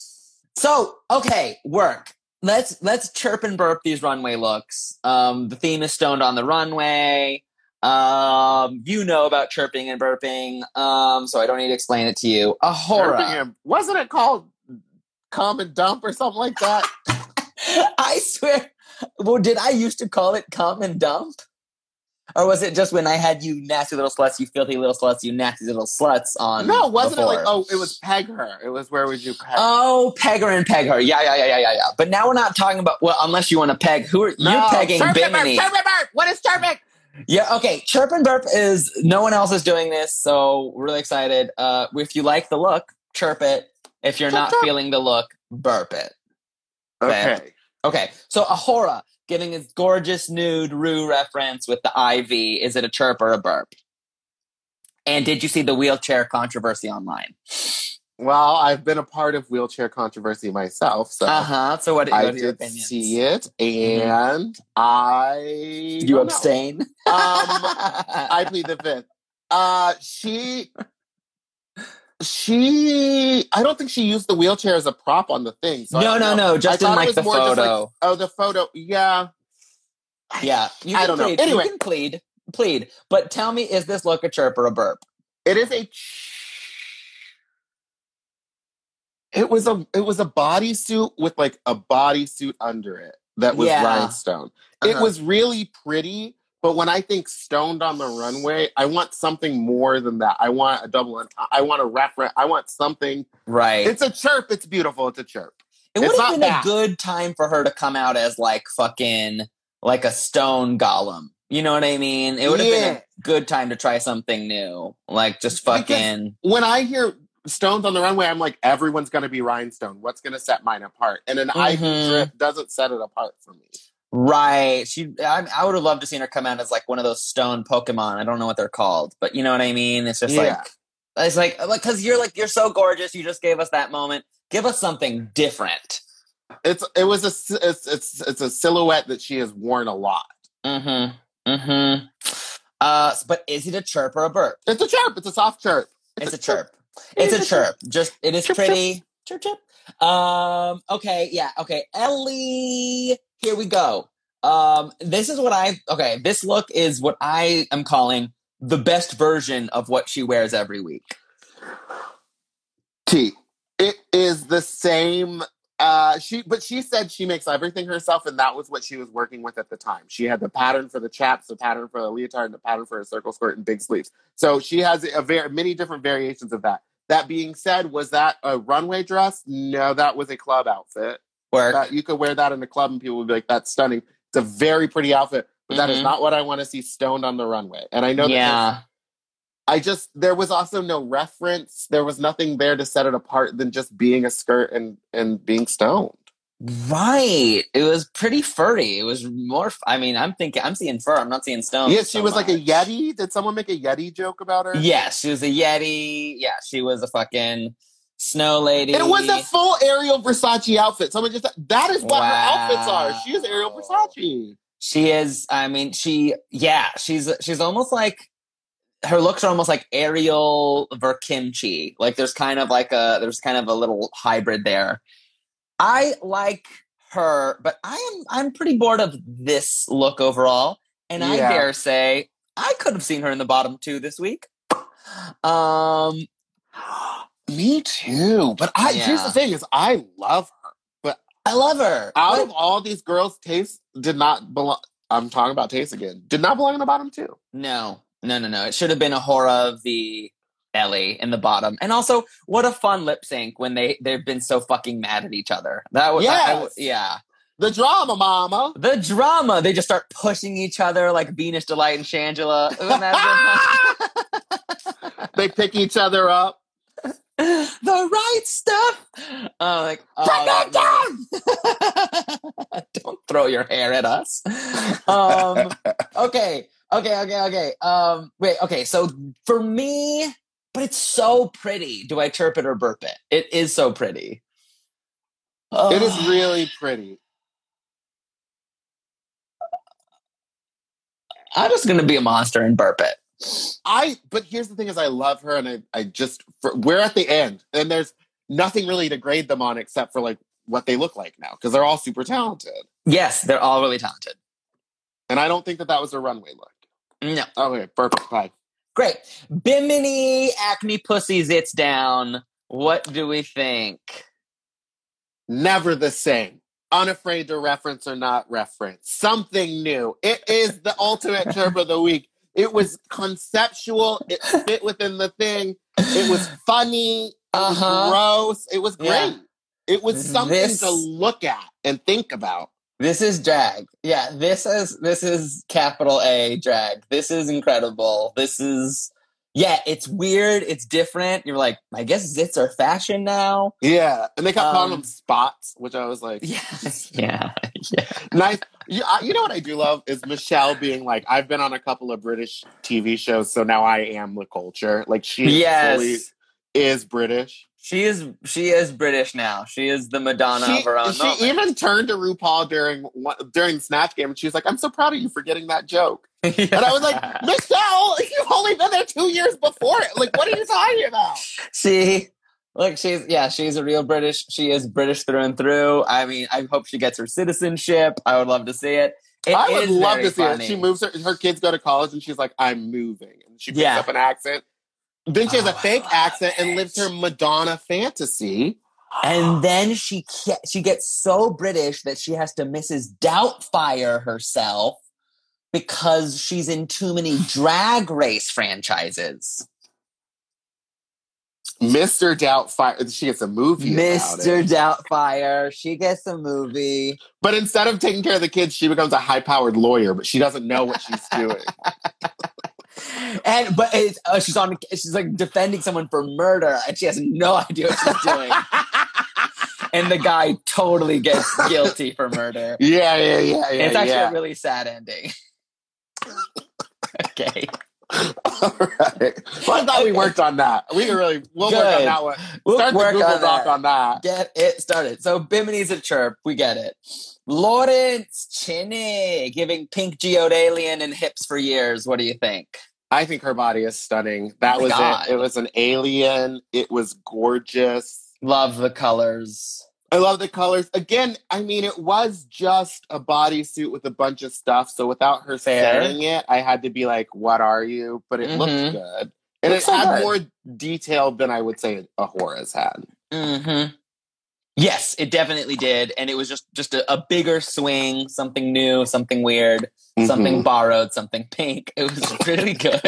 So okay, work. Let's let's chirp and burp these runway looks. Um, the theme is stoned on the runway. Um, you know about chirping and burping. Um, so I don't need to explain it to you. Ahura. Birmingham. Wasn't it called Come and Dump or something like that? I swear. Well, did I used to call it come and dump? Or was it just when I had you nasty little sluts, you filthy little sluts, you nasty little sluts on? No, wasn't before? it like, oh, it was Peg Her. It was Where Would You Peg? Oh, peg her and peg her. Yeah, yeah, yeah, yeah, yeah, yeah. But now we're not talking about, well, unless you want to peg. Who are No. you're pegging Chirp and burp, Bimini? chirp and burp. What is chirping? Yeah, okay. Chirp and burp is, no one else is doing this, so we're really excited. Uh, if you like the look, chirp it. If you're Chirp, not chirp. feeling the look, burp it. Okay. Okay, so Ahura giving his gorgeous nude Rue reference with the I V. Is it a chirp or a burp? And did you see the wheelchair controversy online? Well, I've been a part of wheelchair controversy myself, so Uh huh. So what, what I are your did opinions? see it, and mm-hmm. I you abstain. um, I plead the fifth. Uh, she, she. I don't think she used the wheelchair as a prop on the thing. So no, no, know. no. Just in like the photo. Like, oh, the photo. Yeah, yeah. You I don't plead. know. Anyway, you can plead, plead. But tell me, is this look a chirp or a burp? It is a. It was a it was a bodysuit with like a bodysuit under it that was yeah. rhinestone. Uh-huh. It was really pretty, but when I think stoned on the runway, I want something more than that. I want a double. I want a reference. I want something. Right. It's a chirp. It's beautiful. It's a chirp. It would have been bad. a good time for her to come out as like fucking like a stone golem. You know what I mean? It would have yeah. been a good time to try something new. Like just fucking. Because when I hear stones on the runway, I'm like, everyone's going to be rhinestone. What's going to set mine apart? And an mm-hmm. ivy drip doesn't set it apart for me. Right. She. I, I would have loved to seen her come out as like one of those stone Pokemon. I don't know what they're called, but you know what I mean? It's just yeah. like, it's like, like, cause you're like, you're so gorgeous. You just gave us that moment. Give us something different. It's, it was a, it's, it's, it's a silhouette that she has worn a lot. Mm-hmm. Mm-hmm. Uh, but is it a chirp or a burp? It's a chirp. It's a soft chirp. It's, it's a chirp. chirp. It's a chirp. Just it is chirp, pretty. Chirp. chirp chirp. Um. Okay. Yeah. Okay. Ellie. Here we go. Um. This is what I. Okay. This look is what I am calling the best version of what she wears every week. T. It is the same. Uh. She. But she said she makes everything herself, and that was what she was working with at the time. She had the pattern for the chaps, the pattern for the leotard, and the pattern for a circle skirt and big sleeves. So she has a very many different variations of that. That being said, was that a runway dress? No, that was a club outfit. Work. Uh, you could wear that in the club and people would be like, that's stunning. It's a very pretty outfit, but mm-hmm. that is not what I want to see stoned on the runway. And I know yeah. that I just, there was also no reference. There was nothing there to set it apart than just being a skirt and, and being stoned. Right. It was pretty furry. It was more, I mean, I'm thinking, I'm seeing fur. I'm not seeing stone. Yeah, she so was much. like a Yeti. Did someone make a Yeti joke about her? Yes, she was a Yeti. Yeah, she was a fucking snow lady. It was a full Ariel Versace outfit. Someone just, that is what wow. her outfits are. She is Ariel Versace. She is, I mean, she, yeah, she's, she's almost like, her looks are almost like Ariel Verkimchi. Like there's kind of like a, there's kind of a little hybrid there. I like her, but I am I'm pretty bored of this look overall. And yeah. I dare say I could have seen her in the bottom two this week. Um Me too. But I yeah. here's the thing is I love her. But I love her. Out but, of all these girls, Taste did not belong. I'm talking about Taste again. Did not belong in the bottom two. No. No, no, no. It should have been Ahura the Ellie in the bottom. And also, what a fun lip sync when they, they've been so fucking mad at each other. That was, yes. I, I, yeah. The drama, mama. The drama. They just start pushing each other like Venus, Delight, and Shangela. They pick each other up. The right stuff. Uh, like, oh, don't throw your hair at us. Um, okay. Okay, okay, okay. Um, wait, okay. So for me, but it's so pretty. Do I chirp it or burp it? It is so pretty. Oh. It is really pretty. I'm just gonna be a monster and burp it. I. But here's the thing: is I love her, and I. I just for, we're at the end, and there's nothing really to grade them on except for like what they look like now because they're all super talented. Yes, they're all really talented, and I don't think that that was a runway look. No. Okay, perfect. Bye. Great. Bimini Acne Pussy Zits Down. What do we think? Never the same. Unafraid to reference or not reference. Something new. It is the ultimate chirp of the week. It was conceptual. It fit within the thing. It was funny. It uh-huh. was gross. It was great. Yeah. It was something this... to look at and think about. This is drag. Yeah, this is this is capital A drag. This is incredible. This is yeah, it's weird, it's different. You're like, I guess zits are fashion now. Yeah. And they kept um, calling them spots, which I was like Yeah. Yeah. yeah. Nice. You, I, you know what I do love is Michelle being like, I've been on a couple of British T V shows, so now I am the culture. Like she Yes. fully is British. She is she is British now. She is the Madonna She, of her own she moment. even turned to RuPaul during one- during Snatch Game, and she was like, "I'm so proud of you for getting that joke." Yeah. And I was like, Michelle, you've only been there two years before it. Like, what are you talking about? She, look, she's, yeah, she's a real British. She is British through and through. I mean, I hope she gets her citizenship. I would love to see it. It I would is love very to see funny. it. She moves her, her kids go to college, and she's like, "I'm moving," and she picks Yeah. up an accent. Then she has Oh, a fake I love accent and it. lives her Madonna fantasy. And then she ca- she gets so British that she has to Missus Doubtfire herself because she's in too many drag race franchises. Mister Doubtfire, she gets a movie about Mister it. Doubtfire, she gets a movie. But instead of taking care of the kids, she becomes a high-powered lawyer, but she doesn't know what she's doing. And but it's, uh, she's on she's like defending someone for murder and she has no idea what she's doing. And the guy totally gets guilty for murder. Yeah, yeah, yeah, yeah. It's actually yeah. a really sad ending. Okay. All right. Well, I thought we worked on that. We can really, we'll work on Good. that one. We'll Start work the Google on Doc that. on that. Get it started. So Bimini's a chirp. We get it. Lawrence Cheney giving pink geode alien and hips for years. What do you think? I think her body is stunning. That Oh my was God. it. It was an alien. It was gorgeous. Love the colors. I love the colors. Again, I mean, it was just a bodysuit with a bunch of stuff. So without her Fair. saying it, I had to be like, what are you? But it Mhm. looked good. And Looks it so had good. more detail than I would say a Horace had. Mm-hmm. Yes, it definitely did. And it was just, just a, a bigger swing, something new, something weird, something Mhm. borrowed, something pink. It was really good.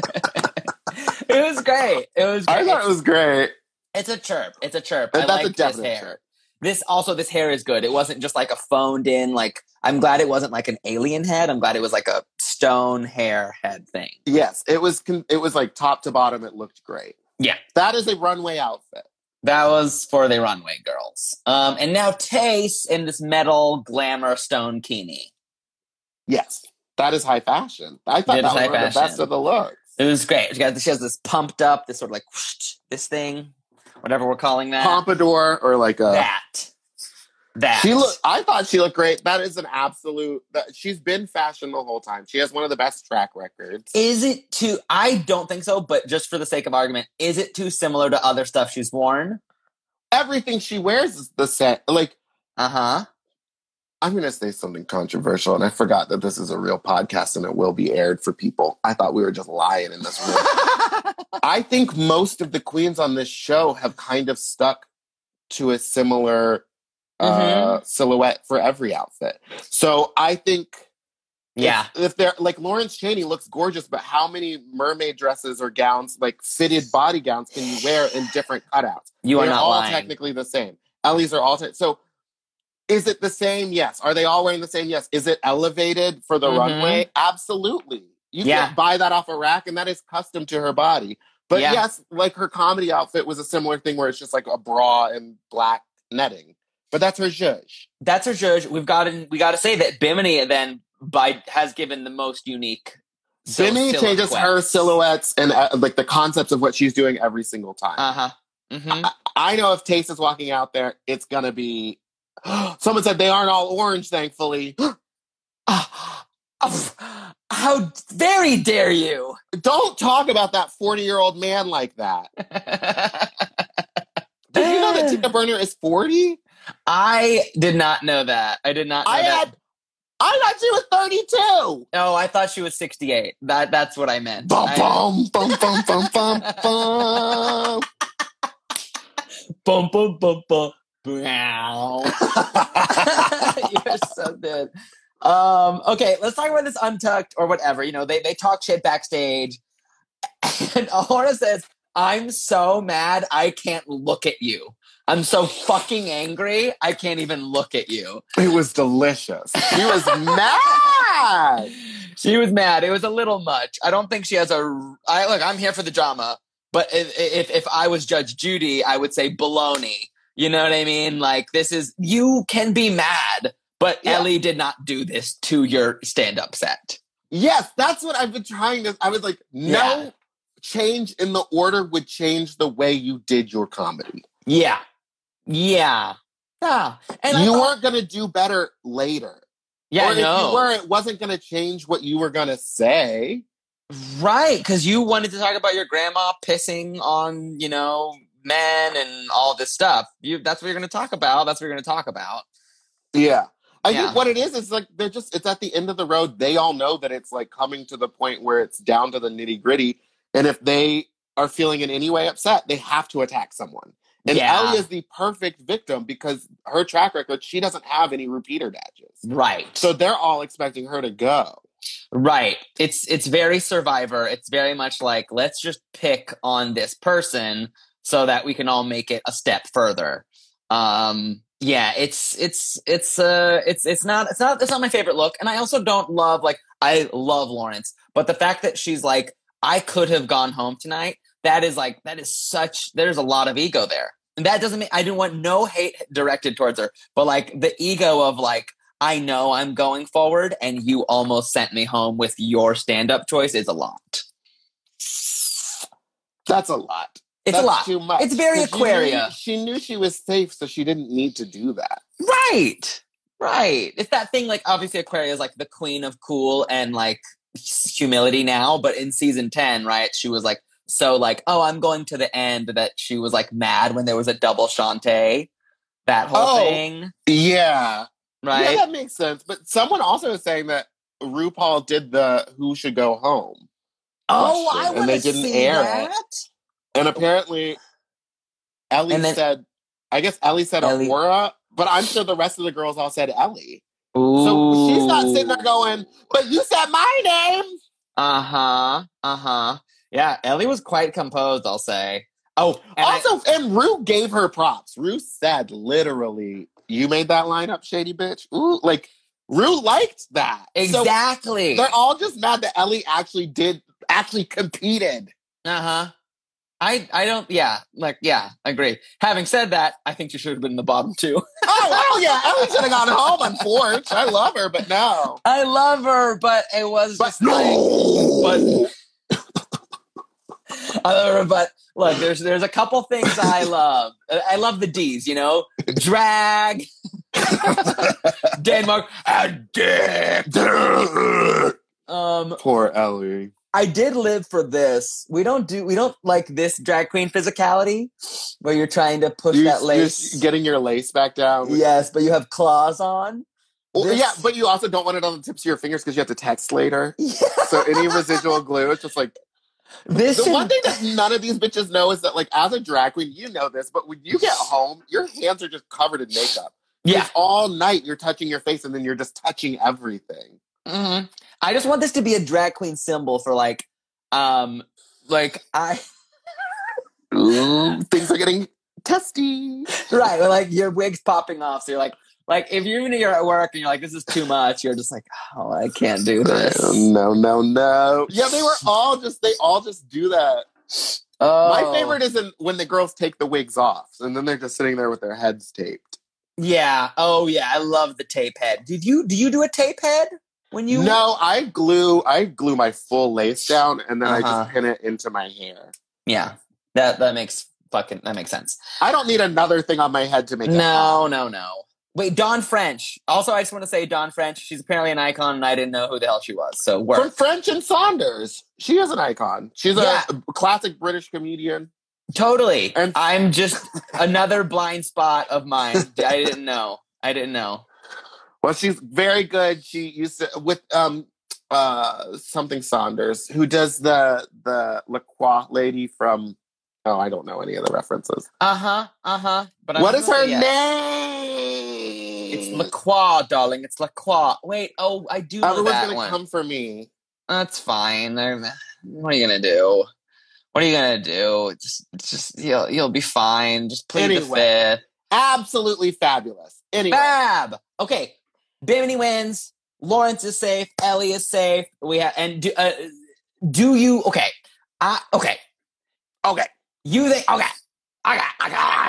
It was great. It was great. I thought it was great. It's a chirp. It's a chirp. But I that's like a definite this hair. chirp. This also, this hair is good. It wasn't just like a phoned in, like, I'm glad it wasn't like an alien head. I'm glad it was like a stone hair head thing. Yes, it was. con- It was like top to bottom. It looked great. Yeah. That is a runway outfit. That was for the runway girls. Um, and now Tace in this metal glamour stone kini. Yes, that is high fashion. I thought It is that was high one of the fashion. best of the looks. It was great. She, got, she has this pumped up, this sort of like, whoosh, this thing, whatever we're calling that. Pompadour or like a. that. That. She look. I thought she looked great. That is an absolute. That, she's been fashion the whole time. She has one of the best track records. Is it too, I don't think so, but just for the sake of argument, is it too similar to other stuff she's worn? Everything she wears is the set. Like Uh-huh. I'm going to say something controversial, and I forgot that this is a real podcast and it will be aired for people. I thought we were just lying in this room. I think most of the queens on this show have kind of stuck to a similar uh, silhouette for every outfit. So I think Yeah. if, if they're like Lawrence Cheney looks gorgeous, but how many mermaid dresses or gowns, like fitted body gowns, can you wear in different cutouts? You are They're not all lying. technically the same. Ellie's are all te- so. Is it the same? Yes. Are they all wearing the same? Yes. Is it elevated for the Mhm. runway? Absolutely. You Yeah. can't buy that off a rack, and that is custom to her body. But Yeah. yes, like her comedy outfit was a similar thing where it's just like a bra and black netting. But that's her zhuzh. That's her judge. We've got to, we got to say that Bimini then by has given the most unique. sil- Bimini changes her silhouettes. silhouettes and uh, like the concepts of what she's doing every single time. Uh-huh. Mm-hmm. I, I know if Taste is walking out there, it's gonna be. Someone said they aren't all orange, thankfully. Oh, oh, how very dare you? Don't talk about that forty-year-old man like that. Did you know that Tina Burner is forty? I did not know that. I did not know I that. had. I thought she was thirty-two. Oh, I thought she was sixty-eight. That that's what I meant. Bum I- bum bum bum bum bum bum. Bum, bum, bum, bum. Meow. You're so good. Um, okay, let's talk about this Untucked or whatever. You know, they, they talk shit backstage. And Ahura says, I'm so mad I can't look at you. I'm so fucking angry I can't even look at you. It was delicious. She was mad. She was mad. It was a little much. I don't think she has a... I, look, I'm here for the drama. But if, if, if I was Judge Judy, I would say baloney. You know what I mean? Like, this is... You can be mad, But Yeah. Ellie did not do this to your stand-up set. Yes, that's what I've been trying to. I was like, no Yeah. change in the order would change the way you did your comedy. Yeah. Yeah. Yeah. And I you thought- weren't going to do better later. Yeah, or if no. you were, it wasn't going to change what you were going to say. Right, because you wanted to talk about your grandma pissing on, you know, men and all this stuff. You that's what you're going to talk about. That's what you're going to talk about. Yeah. I Yeah. think what it is is like they're just it's at the end of the road. They all know that it's like coming to the point where it's down to the nitty gritty. And if they are feeling in any way upset, they have to attack someone. And Yeah. Ellie is the perfect victim because her track record, she doesn't have any repeater badges. Right. So they're all expecting her to go. Right. It's it's very Survivor. It's very much like, let's just pick on this person so that we can all make it a step further. Um yeah, it's it's it's uh it's it's not it's not it's not my favorite look. And I also don't love like I love Lawrence, but the fact that she's like, I could have gone home tonight, that is like that is such there's a lot of ego there. And that doesn't mean I didn't want no hate directed towards her, but like the ego of like, I know I'm going forward and you almost sent me home with your stand-up choice is a lot. That's a lot. It's That's a lot. Too much. It's very 'Cause she knew- Aquaria. She knew she was safe, so she didn't need to do that. Right. Right. It's that thing like obviously Aquaria is like the queen of cool and like humility now, but in season ten, right, she was like so like, oh, I'm going to the end that she was like mad when there was a double Shantae. That whole Oh. thing. Yeah. Right? Yeah, that makes sense. But someone also is saying that RuPaul did the Who Should Go Home. oh, question, I and want they to didn't see air that. it. And apparently, Ellie And then- said, I guess Ellie said Ellie- Aurora, but I'm sure the rest of the girls all said Ellie. Ooh. So she's not sitting there going, but you said my name. Uh-huh. Uh-huh. Yeah, Ellie was quite composed, I'll say. Oh, and I- Also, and Rue gave her props. Rue said literally, you made that line up, shady bitch. Ooh, like, Rue liked that. So exactly. they're all just mad that Ellie actually did, actually competed. Uh-huh. I I don't yeah, like yeah, agree. Having said that, I think she should have been in the bottom two. Oh, hell yeah. Ellie should have gone home, unfortunately. I love her, but no. I love her, but it was But just like no. I love her, but look, there's there's a couple things I love. I I love the D's, you know? Drag, Denmark, and dick. Um Poor Ellie. I did live for this. We don't do we don't like this drag queen physicality where you're trying to push You, that you're lace. getting your lace back down. Yes, but you have claws on. Well, This- yeah, but you also don't want it on the tips of your fingers because you have to text later. Yeah. So any residual glue, it's just like This the should- one thing that none of these bitches know is that, like, as a drag queen, you know this, but when you get home, your hands are just covered in makeup. Yeah. Because all night you're touching your face and then you're just touching everything. hmm I just want this to be a drag queen symbol for like, um, like I Things are getting testy. right, or like your wig's popping off. So you're like, like if you're even you're at work and you're like, this is too much. You're just like, oh, I can't do this. No, no, no. Yeah, they were all just, they all just do that. Oh, My favorite is in, when the girls take the wigs off and then they're just sitting there with their heads taped. Yeah. Oh yeah, I love the tape head. Did you do you do a tape head when you? No, I glue, I glue my full lace down and then I Uh-huh. just pin it into my hair. Yeah. That that makes fucking that makes sense. I don't need another thing on my head to make it No, hot. no, no. Wait, Dawn French. Also, I just want to say Dawn French. She's apparently an icon, and I didn't know who the hell she was. So work. From French and Saunders. She is an icon. She's a Yeah. classic British comedian. Totally. And- I'm just another blind spot of mine. I didn't know. I didn't know. Well, she's very good. She used to with um uh something Saunders, who does the the La Croix lady from oh, I don't know any of the references. Uh huh. Uh huh. But I'm What is her familiar- yeah. name? It's La Croix, darling. It's La Croix. Wait. Oh, I do know Everyone's that gonna one. come for me. That's fine. I'm- What are you gonna do? What are you gonna do? Just, just you'll you'll be fine. Just plead the Anyway. fifth. Absolutely fabulous. Anyway, Fab. Okay. Bimini wins. Lawrence is safe. Ellie is safe. We have and do uh, do you okay? Uh, okay. Okay. You think okay? Okay. Okay.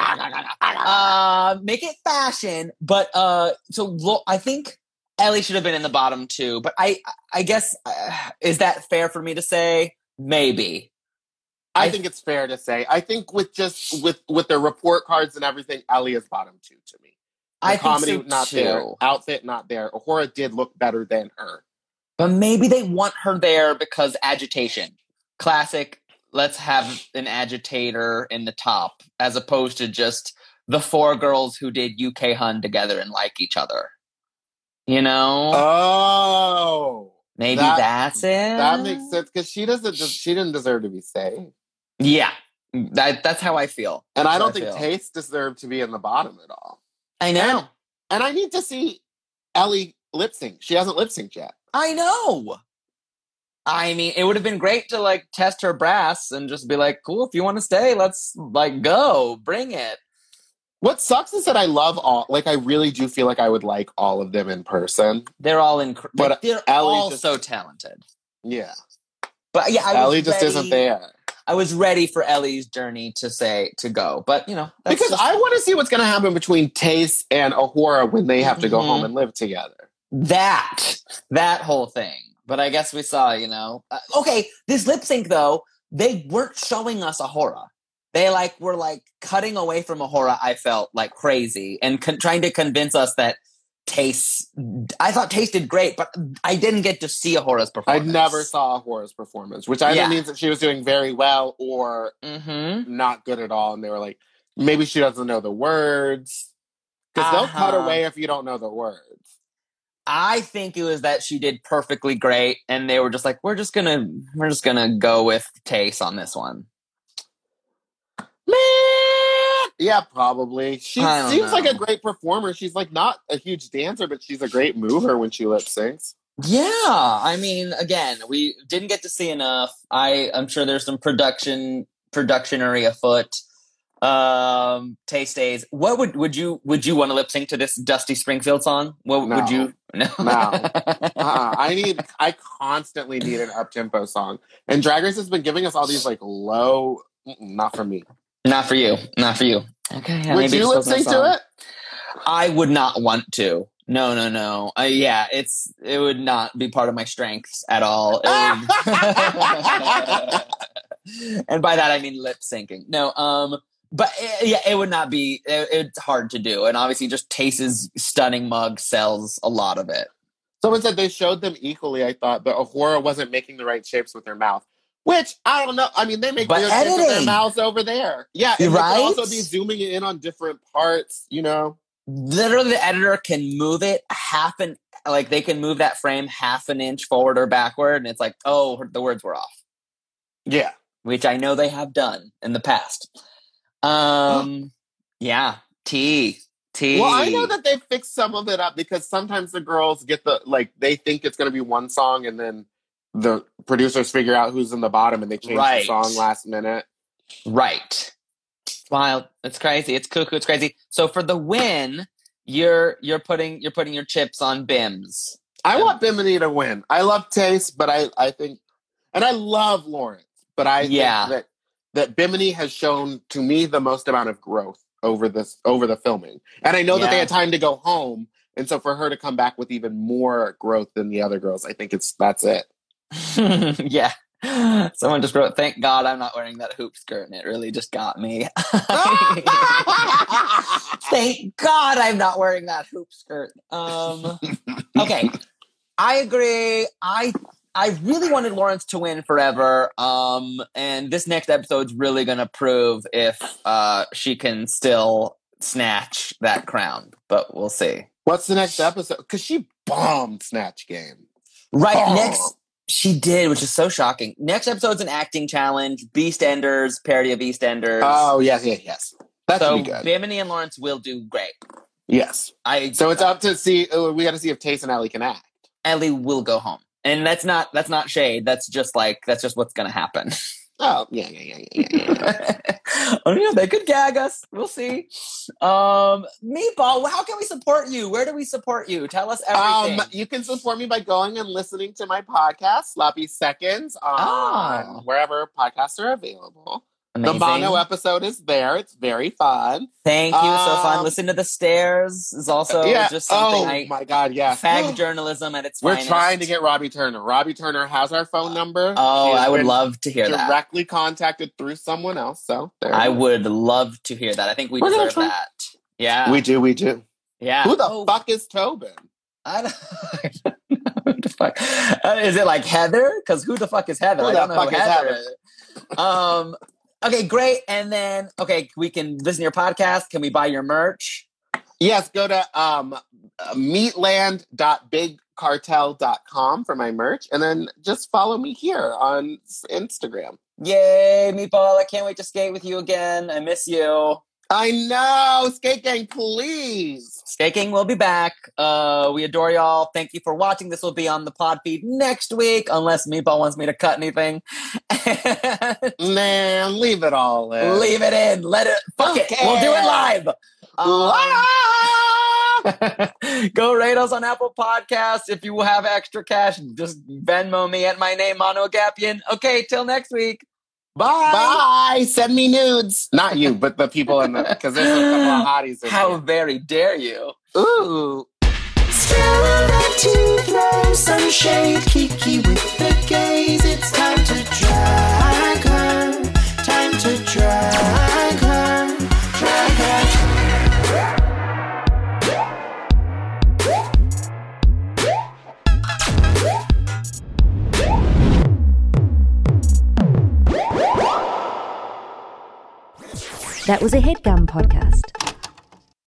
uh, make it fashion. But uh, so lo- I think Ellie should have been in the bottom two. But I, I guess uh, is that fair for me to say? Maybe. I, I- think it's fair to say. I think with just with with the report cards and everything, Ellie is bottom two to me. The I think comedy so not too. there, outfit not there. Ahura did look better than her. But maybe they want her there because agitation. Classic, let's have an agitator in the top, as opposed to just the four girls who did U K Hun together and like each other. You know? Oh. maybe that- that's it. That makes sense because she doesn't. She didn't deserve to be saved, Yeah. That, that's how I feel. and I That's don't how think feel. Taste deserved to be in the bottom at all. I know. And I need to see Ellie lip sync. She hasn't lip synced yet. I know. I mean, it would have been great to like test her brass and just be like, cool, if you want to stay, let's like go, bring it. What sucks is that I love all. Like, I really do feel like I would like all of them in person. They're all in, But but they're Ellie all just- so talented. Yeah, But yeah, I Ellie was just ready, isn't there. I was ready for Ellie's journey to say to go, but you know, that's Because just- I want to see what's going to happen between Tace and Ahura when they have to go Mhm. home and live together. that that whole thing. But I guess we saw, you know, uh, okay, this lip sync though, they weren't showing us Ahura. They like were like cutting away from Ahura. I felt like crazy and con- trying to convince us that Tace. I thought Tace did great, but I didn't get to see Ahura's I performance. never saw Ahura's performance, which either Yeah. means that she was doing very well or Mm-hmm. not good at all. And they were like, maybe she doesn't know the words. Because they'll cut Uh-huh. away if you don't know the words. I think it was that she did perfectly great, and they were just like, "We're just gonna, we're just gonna go with Tace on this one." Man! Yeah, probably. She I don't seems like know. a great performer. She's like not a huge dancer, but she's a great mover when she lip syncs. Yeah, I mean, again, we didn't get to see enough. I, I'm sure there's some production, productionary afoot. Um, Taste Days. What would would you would you want to lip sync to this Dusty Springfield song? What No. would you? No. No. Uh-uh. I need. I constantly need an up tempo song, and Drag Race has been giving us all these like low. mm-mm, Not for me. Not for you. Not for you. Okay. yeah, Would maybe you it's lip just my sync song. to it? I would not want to. No, no, no. Uh, yeah, it's it would not be part of my strengths at all. It would- and by that I mean lip syncing. No, um, but uh, yeah, it would not be. It, it's hard to do, and obviously, just Tace's stunning mug sells a lot of it. Someone said they showed them equally. I thought, but Ahura wasn't making the right shapes with her mouth. Which I don't know. I mean, they make But weird shapes with their editing. mouths over there. Yeah, and Right? they could also be zooming in on different parts. You know. Literally, the editor can move it half an like they can move that frame half an inch forward or backward, and it's like, oh, the words were off. Yeah. Which I know they have done in the past. Um, yeah, T, T. Well, I know that they fixed some of it up because sometimes the girls get the like they think it's going to be one song, and then the producers figure out who's in the bottom, and they change Right. the song last minute. Right. It's wild. It's crazy. It's cuckoo. It's crazy. So for the win, you're you're putting you're putting your chips on Bims. I want Bimini to win. I love Taste, but I I think, and I love Lawrence, but I Yeah. think that that Bimini has shown to me the most amount of growth over this over the filming, and I know that they Yeah. had time to go home, and so for her to come back with even more growth than the other girls, I think it's that's it. Yeah. Someone just wrote, "Thank God I'm not wearing that hoop skirt," and it really just got me. Thank God I'm not wearing that hoop skirt. Um, okay, I agree. I I really wanted Lawrence to win forever, um, and this next episode's really going to prove if uh, she can still snatch that crown. But we'll see. What's the next episode? Because she bombed Snatch Game. Right Oh. next, she did, which is so shocking. Next episode's an acting challenge. Beastenders, parody of EastEnders. Oh yes, yes, yes. That so should be good. Bimini and Lawrence will do great. Yes. I So it's up to see. uh, We got to see if Taste and Ellie can act. Ellie will go home, and that's not that's not shade. That's just like that's just what's gonna happen. Oh yeah, yeah, yeah, yeah, yeah. yeah. Oh yeah, they could gag us. We'll see. Um, Meatball, how can we support you? Where do we support you? Tell us everything. Um, you can support me by going and listening to my podcast, Sloppy Seconds, on Ah. wherever podcasts are available. Amazing. The mono episode is there. It's very fun. Thank you. so fun. Um, Listen to the Stairs is also yeah. just something oh I my God, yeah. fag journalism at its We're finest. trying to get Robbie Turner. Robbie Turner has our phone number. Oh, She has I would been love to hear that. directly contacted through someone else. So there I it is. would love to hear that. I think we We're gonna deserve try. that. Yeah. We do, we do. yeah. Who the Oh, fuck is Tobin? I don't, I don't know who the fuck. Uh, is it like Heather? Because who the fuck is Heather? Who I the don't know fuck who is Heather Heather? is. Um, okay, great. And then, okay, we can listen to your podcast. Can we buy your merch? Yes, go to um, meatland dot big cartel dot com for my merch. And then just follow me here on Instagram. Yay, Meatball. I can't wait to skate with you again. I miss you. I know. Skate Gang, please. Skaking will be back. Uh, we adore y'all. Thank you for watching. This will be on the pod feed next week, unless Meatball wants me to cut anything. Man, leave it all in. Leave it in. Let it. Fuck it. Okay. We'll do it live. Um, Ah! Go rate us on Apple Podcasts. If you have extra cash, just Venmo me at my name, Mono Gapian. Okay, till next week. Bye. Bye. Send me nudes. Not you, but the people in the, because there's a couple of hotties in How here. very dare you? Ooh. Still ready to throw some shade, Kiki with the gaze. It's time to drag her. Time to drag her. Drag her. That was a HeadGum podcast.